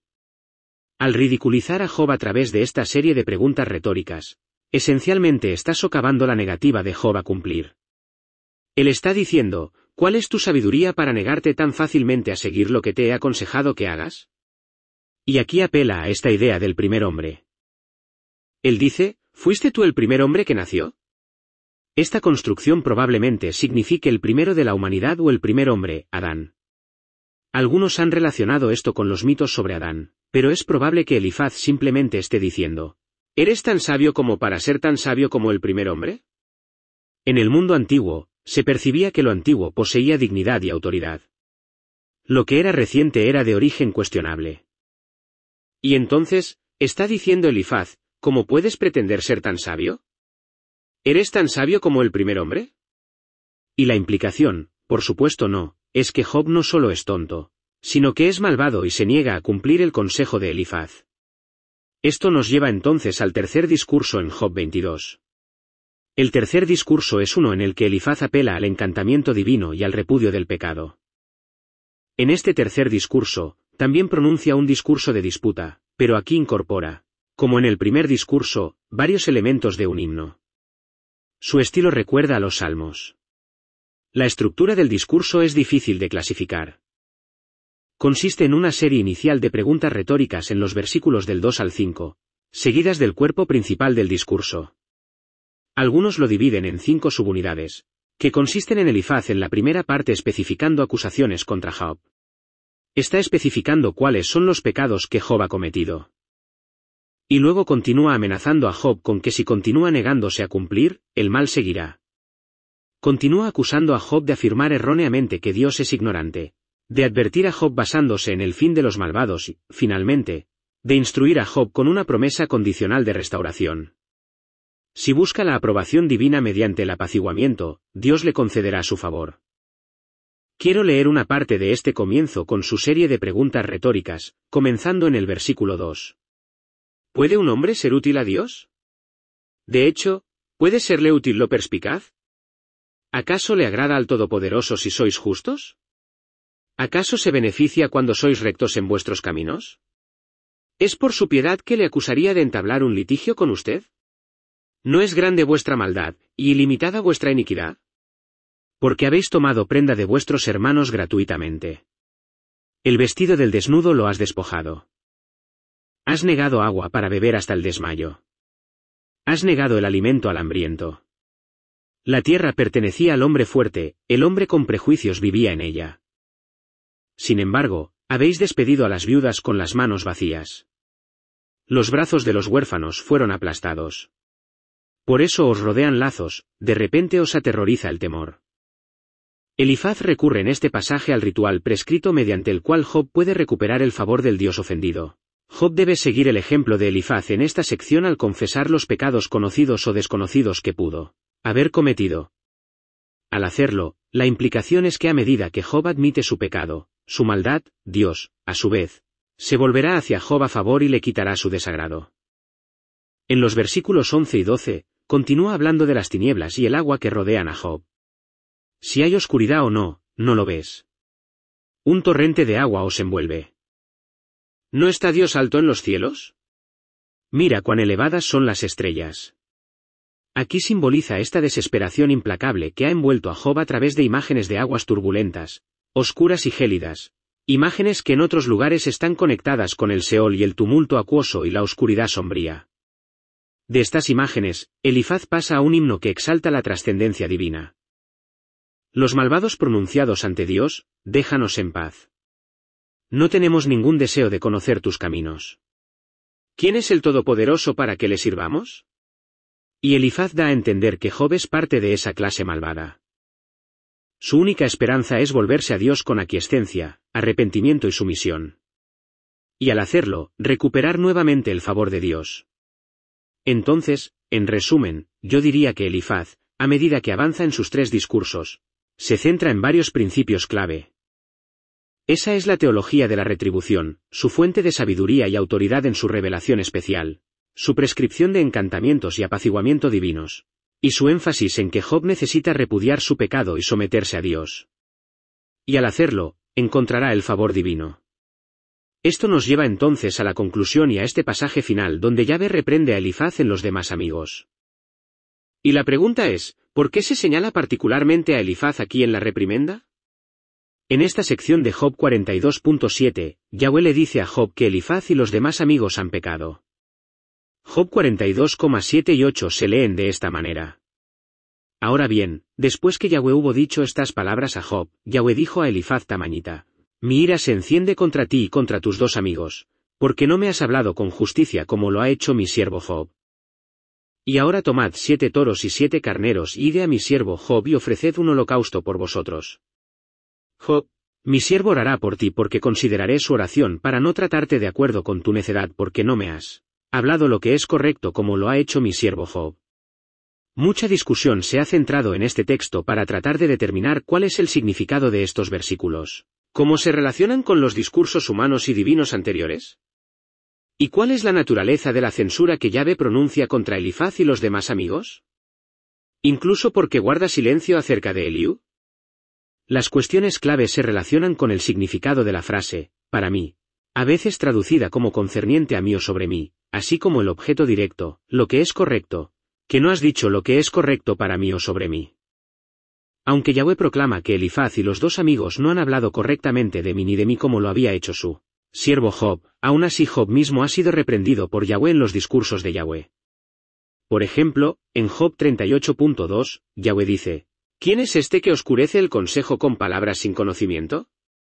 Al ridiculizar a Job a través de esta serie de preguntas retóricas, esencialmente está socavando la negativa de Job a cumplir. Él está diciendo: ¿cuál es tu sabiduría para negarte tan fácilmente a seguir lo que te he aconsejado que hagas? Y aquí apela a esta idea del primer hombre. Él dice: ¿fuiste tú el primer hombre que nació? Esta construcción probablemente signifique el primero de la humanidad o el primer hombre, Adán. Algunos han relacionado esto con los mitos sobre Adán, pero es probable que Elifaz simplemente esté diciendo: ¿eres tan sabio como para ser tan sabio como el primer hombre? En el mundo antiguo, se percibía que lo antiguo poseía dignidad y autoridad. Lo que era reciente era de origen cuestionable. Y entonces, está diciendo Elifaz: ¿cómo puedes pretender ser tan sabio? ¿Eres tan sabio como el primer hombre? Y la implicación, por supuesto no, es que Job no solo es tonto, sino que es malvado y se niega a cumplir el consejo de Elifaz. Esto nos lleva entonces al tercer discurso en Job veintidós. El tercer discurso es uno en el que Elifaz apela al encantamiento divino y al repudio del pecado. En este tercer discurso, también pronuncia un discurso de disputa, pero aquí incorpora, como en el primer discurso, varios elementos de un himno. Su estilo recuerda a los salmos. La estructura del discurso es difícil de clasificar. Consiste en una serie inicial de preguntas retóricas en los versículos del dos al cinco, seguidas del cuerpo principal del discurso. Algunos lo dividen en cinco subunidades, que consisten en Elifaz en la primera parte especificando acusaciones contra Job. Está especificando cuáles son los pecados que Job ha cometido. Y luego continúa amenazando a Job con que si continúa negándose a cumplir, el mal seguirá. Continúa acusando a Job de afirmar erróneamente que Dios es ignorante, de advertir a Job basándose en el fin de los malvados y, finalmente, de instruir a Job con una promesa condicional de restauración. Si busca la aprobación divina mediante el apaciguamiento, Dios le concederá su favor. Quiero leer una parte de este comienzo con su serie de preguntas retóricas, comenzando en el versículo dos. ¿Puede un hombre ser útil a Dios? De hecho, ¿puede serle útil lo perspicaz? ¿Acaso le agrada al Todopoderoso si sois justos? ¿Acaso se beneficia cuando sois rectos en vuestros caminos? ¿Es por su piedad que le acusaría de entablar un litigio con usted? ¿No es grande vuestra maldad, y ilimitada vuestra iniquidad? Porque habéis tomado prenda de vuestros hermanos gratuitamente. El vestido del desnudo lo has despojado. Has negado agua para beber hasta el desmayo. Has negado el alimento al hambriento. La tierra pertenecía al hombre fuerte, el hombre con prejuicios vivía en ella. Sin embargo, habéis despedido a las viudas con las manos vacías. Los brazos de los huérfanos fueron aplastados. Por eso os rodean lazos, de repente os aterroriza el temor. Elifaz recurre en este pasaje al ritual prescrito mediante el cual Job puede recuperar el favor del Dios ofendido, Job debe seguir el ejemplo de Elifaz en esta sección al confesar los pecados conocidos o desconocidos que pudo haber cometido. Al hacerlo, la implicación es que a medida que Job admite su pecado, su maldad, Dios, a su vez, se volverá hacia Job a favor y le quitará su desagrado. En los versículos once y doce, continúa hablando de las tinieblas y el agua que rodean a Job. Si hay oscuridad o no, no lo ves. Un torrente de agua os envuelve. ¿No está Dios alto en los cielos? Mira cuán elevadas son las estrellas. Aquí simboliza esta desesperación implacable que ha envuelto a Job a través de imágenes de aguas turbulentas, oscuras y gélidas, imágenes que en otros lugares están conectadas con el Seol y el tumulto acuoso y la oscuridad sombría. De estas imágenes, Elifaz pasa a un himno que exalta la trascendencia divina. Los malvados pronunciados ante Dios, déjanos en paz. No tenemos ningún deseo de conocer tus caminos. ¿Quién es el Todopoderoso para que le sirvamos? Y Elifaz da a entender que Job es parte de esa clase malvada. Su única esperanza es volverse a Dios con aquiescencia, arrepentimiento y sumisión. Y al hacerlo, recuperar nuevamente el favor de Dios. Entonces, en resumen, yo diría que Elifaz, a medida que avanza en sus tres discursos, se centra en varios principios clave. Esa es la teología de la retribución, su fuente de sabiduría y autoridad en su revelación especial, su prescripción de encantamientos y apaciguamiento divinos, y su énfasis en que Job necesita repudiar su pecado y someterse a Dios. Y al hacerlo, encontrará el favor divino. Esto nos lleva entonces a la conclusión y a este pasaje final donde Yahvé reprende a Elifaz en los demás amigos. Y la pregunta es, ¿por qué se señala particularmente a Elifaz aquí en la reprimenda? En esta sección de Job cuarenta y dos punto siete, Yahvé le dice a Job que Elifaz y los demás amigos han pecado. Job cuarenta y dos, siete y ocho se leen de esta manera. Ahora bien, después que Yahvé hubo dicho estas palabras a Job, Yahvé dijo a Elifaz Tamanita: Mi ira se enciende contra ti y contra tus dos amigos, porque no me has hablado con justicia como lo ha hecho mi siervo Job. Y ahora tomad siete toros y siete carneros y ide a mi siervo Job y ofreced un holocausto por vosotros. Job, mi siervo orará por ti porque consideraré su oración para no tratarte de acuerdo con tu necedad porque no me has hablado lo que es correcto como lo ha hecho mi siervo Job. Mucha discusión se ha centrado en este texto para tratar de determinar cuál es el significado de estos versículos. ¿Cómo se relacionan con los discursos humanos y divinos anteriores? ¿Y cuál es la naturaleza de la censura que Yahvé pronuncia contra Elifaz y los demás amigos? ¿Incluso porque guarda silencio acerca de Eliú? Las cuestiones clave se relacionan con el significado de la frase, para mí, a veces traducida como concerniente a mí o sobre mí, así como el objeto directo, lo que es correcto, que no has dicho lo que es correcto para mí o sobre mí. Aunque Yahvé proclama que Elifaz y los dos amigos no han hablado correctamente de mí ni de mí como lo había hecho su siervo Job, aún así Job mismo ha sido reprendido por Yahvé en los discursos de Yahvé. Por ejemplo, en Job treinta y ocho punto dos, Yahvé dice: ¿Quién es este que oscurece el consejo con palabras sin conocimiento?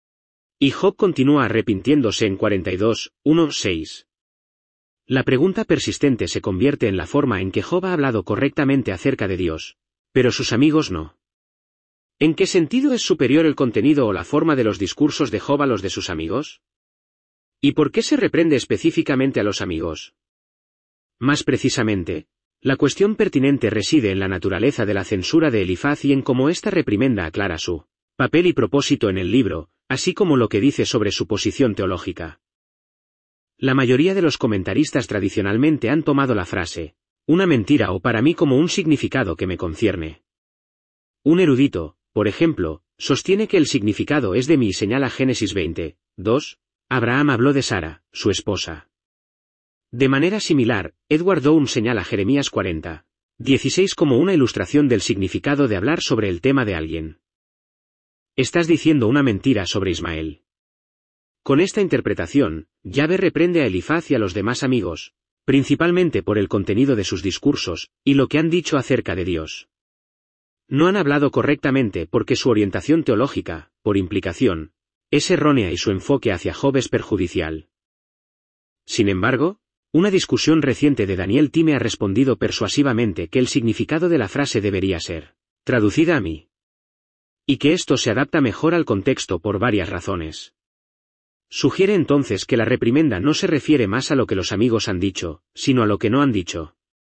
Y Job continúa arrepintiéndose en cuarenta y dos, uno, seis. La pregunta persistente se convierte en la forma en que Job ha hablado correctamente acerca de Dios, pero sus amigos no. ¿En qué sentido es superior el contenido o la forma de los discursos de Job a los de sus amigos? ¿Y por qué se reprende específicamente a los amigos? Más precisamente, la cuestión pertinente reside en la naturaleza de la censura de Elifaz y en cómo esta reprimenda aclara su papel y propósito en el libro, así como lo que dice sobre su posición teológica. La mayoría de los comentaristas tradicionalmente han tomado la frase, una mentira o para mí como un significado que me concierne. Un erudito, por ejemplo, sostiene que el significado es de mí y señala Génesis veinte, dos, Abraham habló de Sara, su esposa. De manera similar, Edward Down señala Jeremías cuarenta, dieciséis como una ilustración del significado de hablar sobre el tema de alguien. Estás diciendo una mentira sobre Ismael. Con esta interpretación, Yahvé reprende a Elifaz y a los demás amigos, principalmente por el contenido de sus discursos, y lo que han dicho acerca de Dios. No han hablado correctamente porque su orientación teológica, por implicación, es errónea y su enfoque hacia Job es perjudicial. Sin embargo, una discusión reciente de Daniel Time ha respondido persuasivamente que el significado de la frase debería ser traducida a mí. Y que esto se adapta mejor al contexto por varias razones. Sugiere entonces que la reprimenda no se refiere más a lo que los amigos han dicho, sino a lo que no han dicho.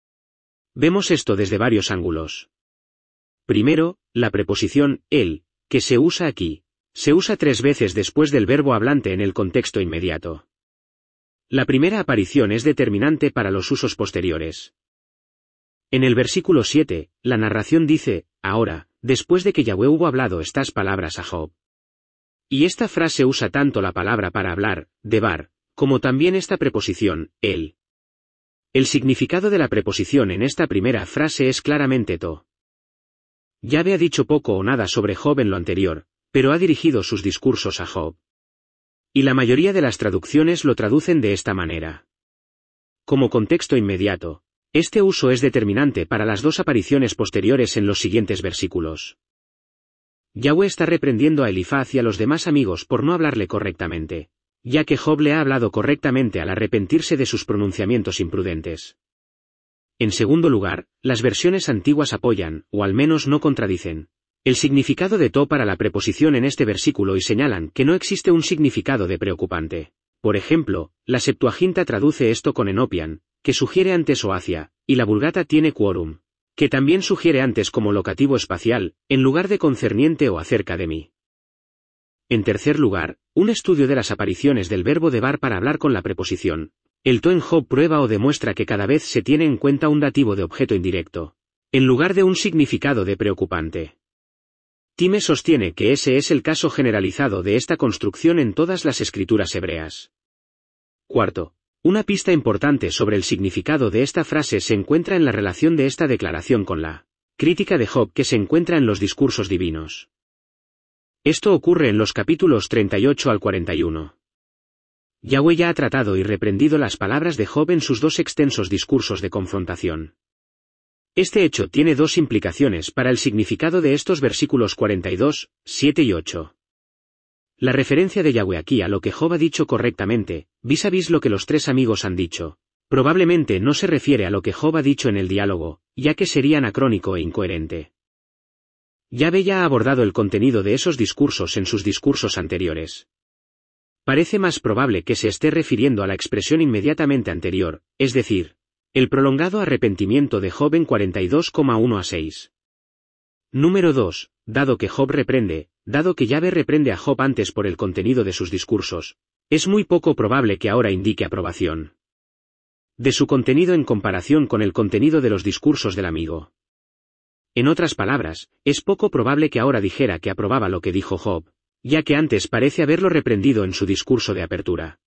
Vemos esto desde varios ángulos. Primero, la preposición el, que se usa aquí, se usa tres veces después del verbo hablante en el contexto inmediato. La primera aparición es determinante para los usos posteriores. En el versículo siete, la narración dice, ahora, después de que Yahweh hubo hablado estas palabras a Job. Y esta frase usa tanto la palabra para hablar, debar, como también esta preposición, el. El significado de la preposición en esta primera frase es claramente to. Yahweh ha dicho poco o nada sobre Job en lo anterior, pero ha dirigido sus discursos a Job. Y la mayoría de las traducciones lo traducen de esta manera. Como contexto inmediato, este uso es determinante para las dos apariciones posteriores en los siguientes versículos. Yahweh está reprendiendo a Elifaz y a los demás amigos por no hablarle correctamente, ya que Job le ha hablado correctamente al arrepentirse de sus pronunciamientos imprudentes. En segundo lugar, las versiones antiguas apoyan, o al menos no contradicen, el significado de to para la preposición en este versículo y señalan que no existe un significado de preocupante. Por ejemplo, la Septuaginta traduce esto con enopian, que sugiere antes o hacia, y la Vulgata tiene quorum, que también sugiere antes como locativo espacial, en lugar de concerniente o acerca de mí. En tercer lugar, un estudio de las apariciones del verbo debar para hablar con la preposición, el to en Job prueba o demuestra que cada vez se tiene en cuenta un dativo de objeto indirecto, en lugar de un significado de preocupante. Time sostiene que ese es el caso generalizado de esta construcción en todas las escrituras hebreas. Cuarto, una pista importante sobre el significado de esta frase se encuentra en la relación de esta declaración con la crítica de Job que se encuentra en los discursos divinos. Esto ocurre en los capítulos treinta y ocho al cuarenta y uno. Yahweh ya ha tratado y reprendido las palabras de Job en sus dos extensos discursos de confrontación. Este hecho tiene dos implicaciones para el significado de estos versículos cuarenta y dos, siete y ocho. La referencia de Yahweh aquí a lo que Job ha dicho correctamente, vis a vis lo que los tres amigos han dicho, probablemente no se refiere a lo que Job ha dicho en el diálogo, ya que sería anacrónico e incoherente. Yahweh ya ha abordado el contenido de esos discursos en sus discursos anteriores. Parece más probable que se esté refiriendo a la expresión inmediatamente anterior, es decir, el prolongado arrepentimiento de Job en cuarenta y dos, uno a seis. Número dos. Dado que Job reprende, dado que Yahweh reprende a Job antes por el contenido de sus discursos, es muy poco probable que ahora indique aprobación de su contenido en comparación con el contenido de los discursos del amigo. En otras palabras, es poco probable que ahora dijera que aprobaba lo que dijo Job, ya que antes parece haberlo reprendido en su discurso de apertura.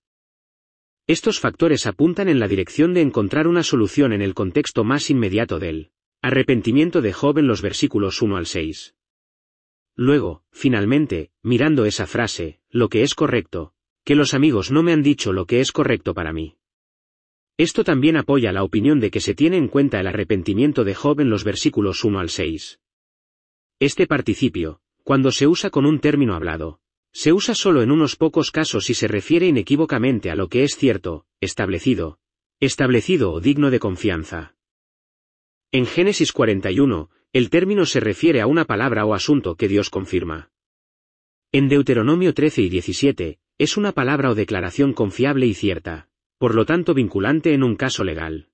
Estos factores apuntan en la dirección de encontrar una solución en el contexto más inmediato del arrepentimiento de Job en los versículos uno al seis. Luego, finalmente, mirando esa frase, lo que es correcto, que los amigos no me han dicho lo que es correcto para mí. Esto también apoya la opinión de que se tiene en cuenta el arrepentimiento de Job en los versículos uno al seis. Este participio, cuando se usa con un término hablado, se usa solo en unos pocos casos y se refiere inequívocamente a lo que es cierto, establecido, establecido o digno de confianza. En Génesis cuarenta y uno, el término se refiere a una palabra o asunto que Dios confirma. En Deuteronomio trece y diecisiete, es una palabra o declaración confiable y cierta, por lo tanto vinculante en un caso legal.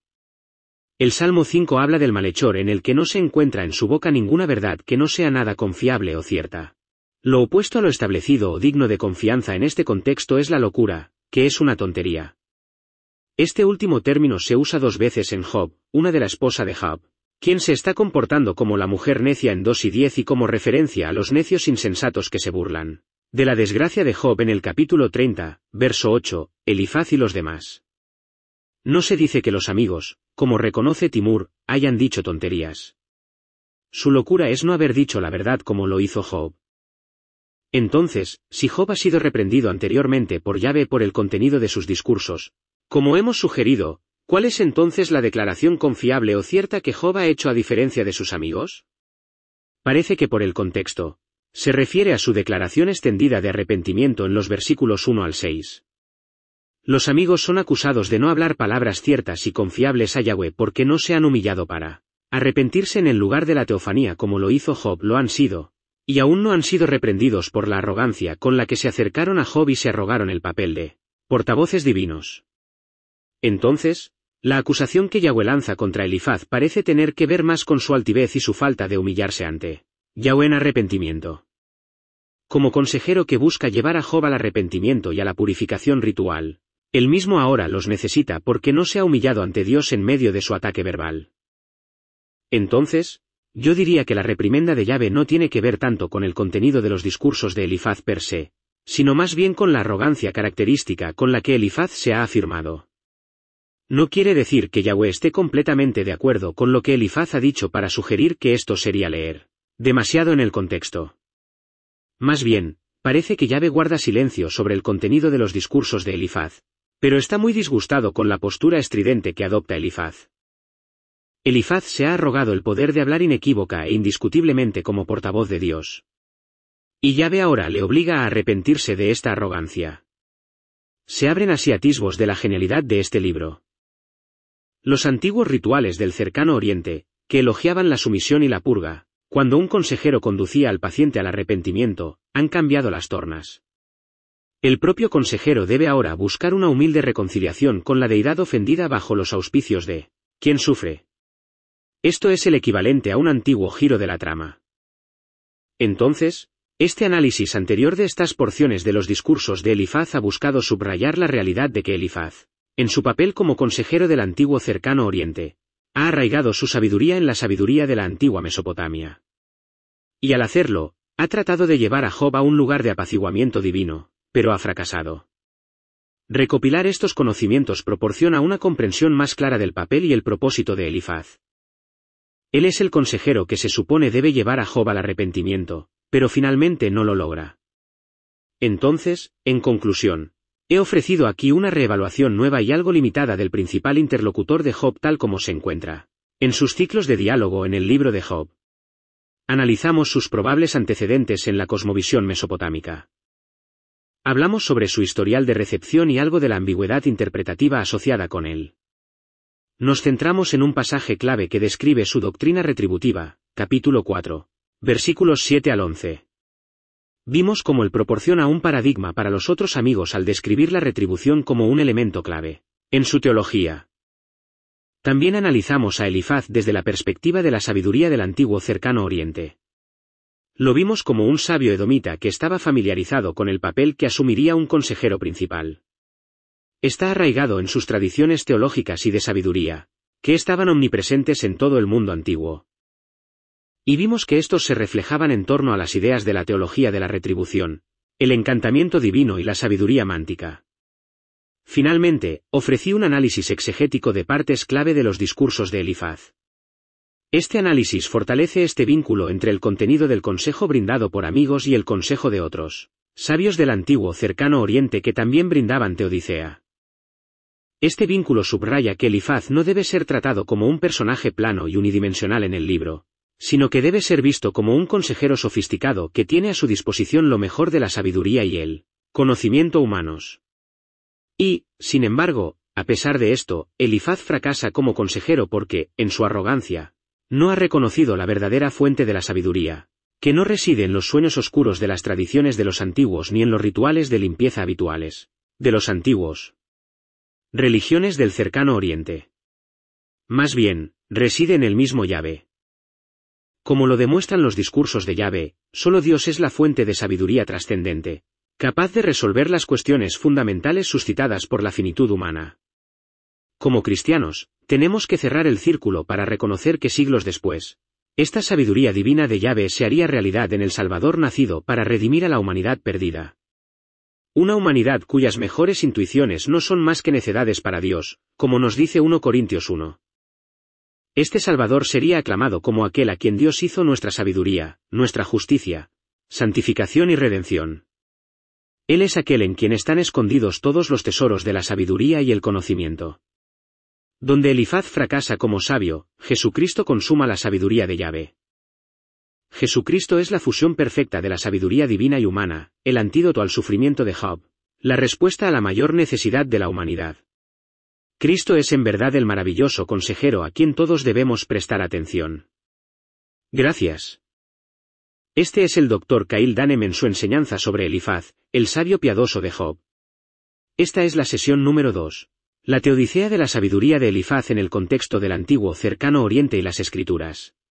El Salmo cinco habla del malhechor en el que no se encuentra en su boca ninguna verdad que no sea nada confiable o cierta. Lo opuesto a lo establecido o digno de confianza en este contexto es la locura, que es una tontería. Este último término se usa dos veces en Job, una de la esposa de Job, quien se está comportando como la mujer necia en dos y diez y como referencia a los necios insensatos que se burlan de la desgracia de Job en el capítulo treinta, verso ocho, Elifaz y los demás. No se dice que los amigos, como reconoce Timur, hayan dicho tonterías. Su locura es no haber dicho la verdad como lo hizo Job. Entonces, si Job ha sido reprendido anteriormente por Yahweh por el contenido de sus discursos, como hemos sugerido, ¿cuál es entonces la declaración confiable o cierta que Job ha hecho a diferencia de sus amigos? Parece que por el contexto, se refiere a su declaración extendida de arrepentimiento en los versículos uno al seis. Los amigos son acusados de no hablar palabras ciertas y confiables a Yahweh porque no se han humillado para arrepentirse en el lugar de la teofanía como lo hizo Job lo han sido, Y aún no han sido reprendidos por la arrogancia con la que se acercaron a Job y se arrogaron el papel de portavoces divinos. Entonces, la acusación que Yahweh lanza contra Elifaz parece tener que ver más con su altivez y su falta de humillarse ante Yahweh en arrepentimiento. Como consejero que busca llevar a Job al arrepentimiento y a la purificación ritual, él mismo ahora los necesita porque no se ha humillado ante Dios en medio de su ataque verbal. Entonces, yo diría que la reprimenda de Yahweh no tiene que ver tanto con el contenido de los discursos de Elifaz per se, sino más bien con la arrogancia característica con la que Elifaz se ha afirmado. No quiere decir que Yahweh esté completamente de acuerdo con lo que Elifaz ha dicho para sugerir que esto sería leer demasiado en el contexto. Más bien, parece que Yahweh guarda silencio sobre el contenido de los discursos de Elifaz, pero está muy disgustado con la postura estridente que adopta Elifaz. Elifaz se ha arrogado el poder de hablar inequívoca e indiscutiblemente como portavoz de Dios. Y Yahweh ahora le obliga a arrepentirse de esta arrogancia. Se abren así atisbos de la genialidad de este libro. Los antiguos rituales del cercano Oriente, que elogiaban la sumisión y la purga, cuando un consejero conducía al paciente al arrepentimiento, han cambiado las tornas. El propio consejero debe ahora buscar una humilde reconciliación con la deidad ofendida bajo los auspicios de quien sufre. Esto es el equivalente a un antiguo giro de la trama. Entonces, este análisis anterior de estas porciones de los discursos de Elifaz ha buscado subrayar la realidad de que Elifaz, en su papel como consejero del antiguo cercano Oriente, ha arraigado su sabiduría en la sabiduría de la antigua Mesopotamia. Y al hacerlo, ha tratado de llevar a Job a un lugar de apaciguamiento divino, pero ha fracasado. Recopilar estos conocimientos proporciona una comprensión más clara del papel y el propósito de Elifaz. Él es el consejero que se supone debe llevar a Job al arrepentimiento, pero finalmente no lo logra. Entonces, en conclusión, he ofrecido aquí una reevaluación nueva y algo limitada del principal interlocutor de Job tal como se encuentra en sus ciclos de diálogo en el libro de Job. Analizamos sus probables antecedentes en la cosmovisión mesopotámica. Hablamos sobre su historial de recepción y algo de la ambigüedad interpretativa asociada con él. Nos centramos en un pasaje clave que describe su doctrina retributiva, capítulo cuatro, versículos siete al once. Vimos cómo él proporciona un paradigma para los otros amigos al describir la retribución como un elemento clave en su teología. También analizamos a Elifaz desde la perspectiva de la sabiduría del antiguo cercano Oriente. Lo vimos como un sabio edomita que estaba familiarizado con el papel que asumiría un consejero principal. Está arraigado en sus tradiciones teológicas y de sabiduría, que estaban omnipresentes en todo el mundo antiguo. Y vimos que estos se reflejaban en torno a las ideas de la teología de la retribución, el encantamiento divino y la sabiduría mántica. Finalmente, ofrecí un análisis exegético de partes clave de los discursos de Elifaz. Este análisis fortalece este vínculo entre el contenido del consejo brindado por amigos y el consejo de otros sabios del antiguo cercano Oriente que también brindaban teodicea. Este vínculo subraya que Elifaz no debe ser tratado como un personaje plano y unidimensional en el libro, sino que debe ser visto como un consejero sofisticado que tiene a su disposición lo mejor de la sabiduría y el conocimiento humanos. Y, sin embargo, a pesar de esto, Elifaz fracasa como consejero porque, en su arrogancia, no ha reconocido la verdadera fuente de la sabiduría, que no reside en los sueños oscuros de las tradiciones de los antiguos ni en los rituales de limpieza habituales de los antiguos religiones del cercano Oriente. Más bien, reside en el mismo Yahvé. Como lo demuestran los discursos de Yahvé, solo Dios es la fuente de sabiduría trascendente, capaz de resolver las cuestiones fundamentales suscitadas por la finitud humana. Como cristianos, tenemos que cerrar el círculo para reconocer que siglos después, esta sabiduría divina de Yahvé se haría realidad en el Salvador nacido para redimir a la humanidad perdida. Una humanidad cuyas mejores intuiciones no son más que necedades para Dios, como nos dice primera Corintios uno. Este Salvador sería aclamado como aquel a quien Dios hizo nuestra sabiduría, nuestra justicia, santificación y redención. Él es aquel en quien están escondidos todos los tesoros de la sabiduría y el conocimiento. Donde Elifaz fracasa como sabio, Jesucristo consuma la sabiduría de Yahvé. Jesucristo es la fusión perfecta de la sabiduría divina y humana, el antídoto al sufrimiento de Job, la respuesta a la mayor necesidad de la humanidad. Cristo es en verdad el maravilloso consejero a quien todos debemos prestar atención. Gracias. Este es el doctor Cail Danem en su enseñanza sobre Elifaz, el sabio piadoso de Job. Esta es la sesión número dos. La teodicea de la sabiduría de Elifaz en el contexto del antiguo cercano Oriente y las Escrituras.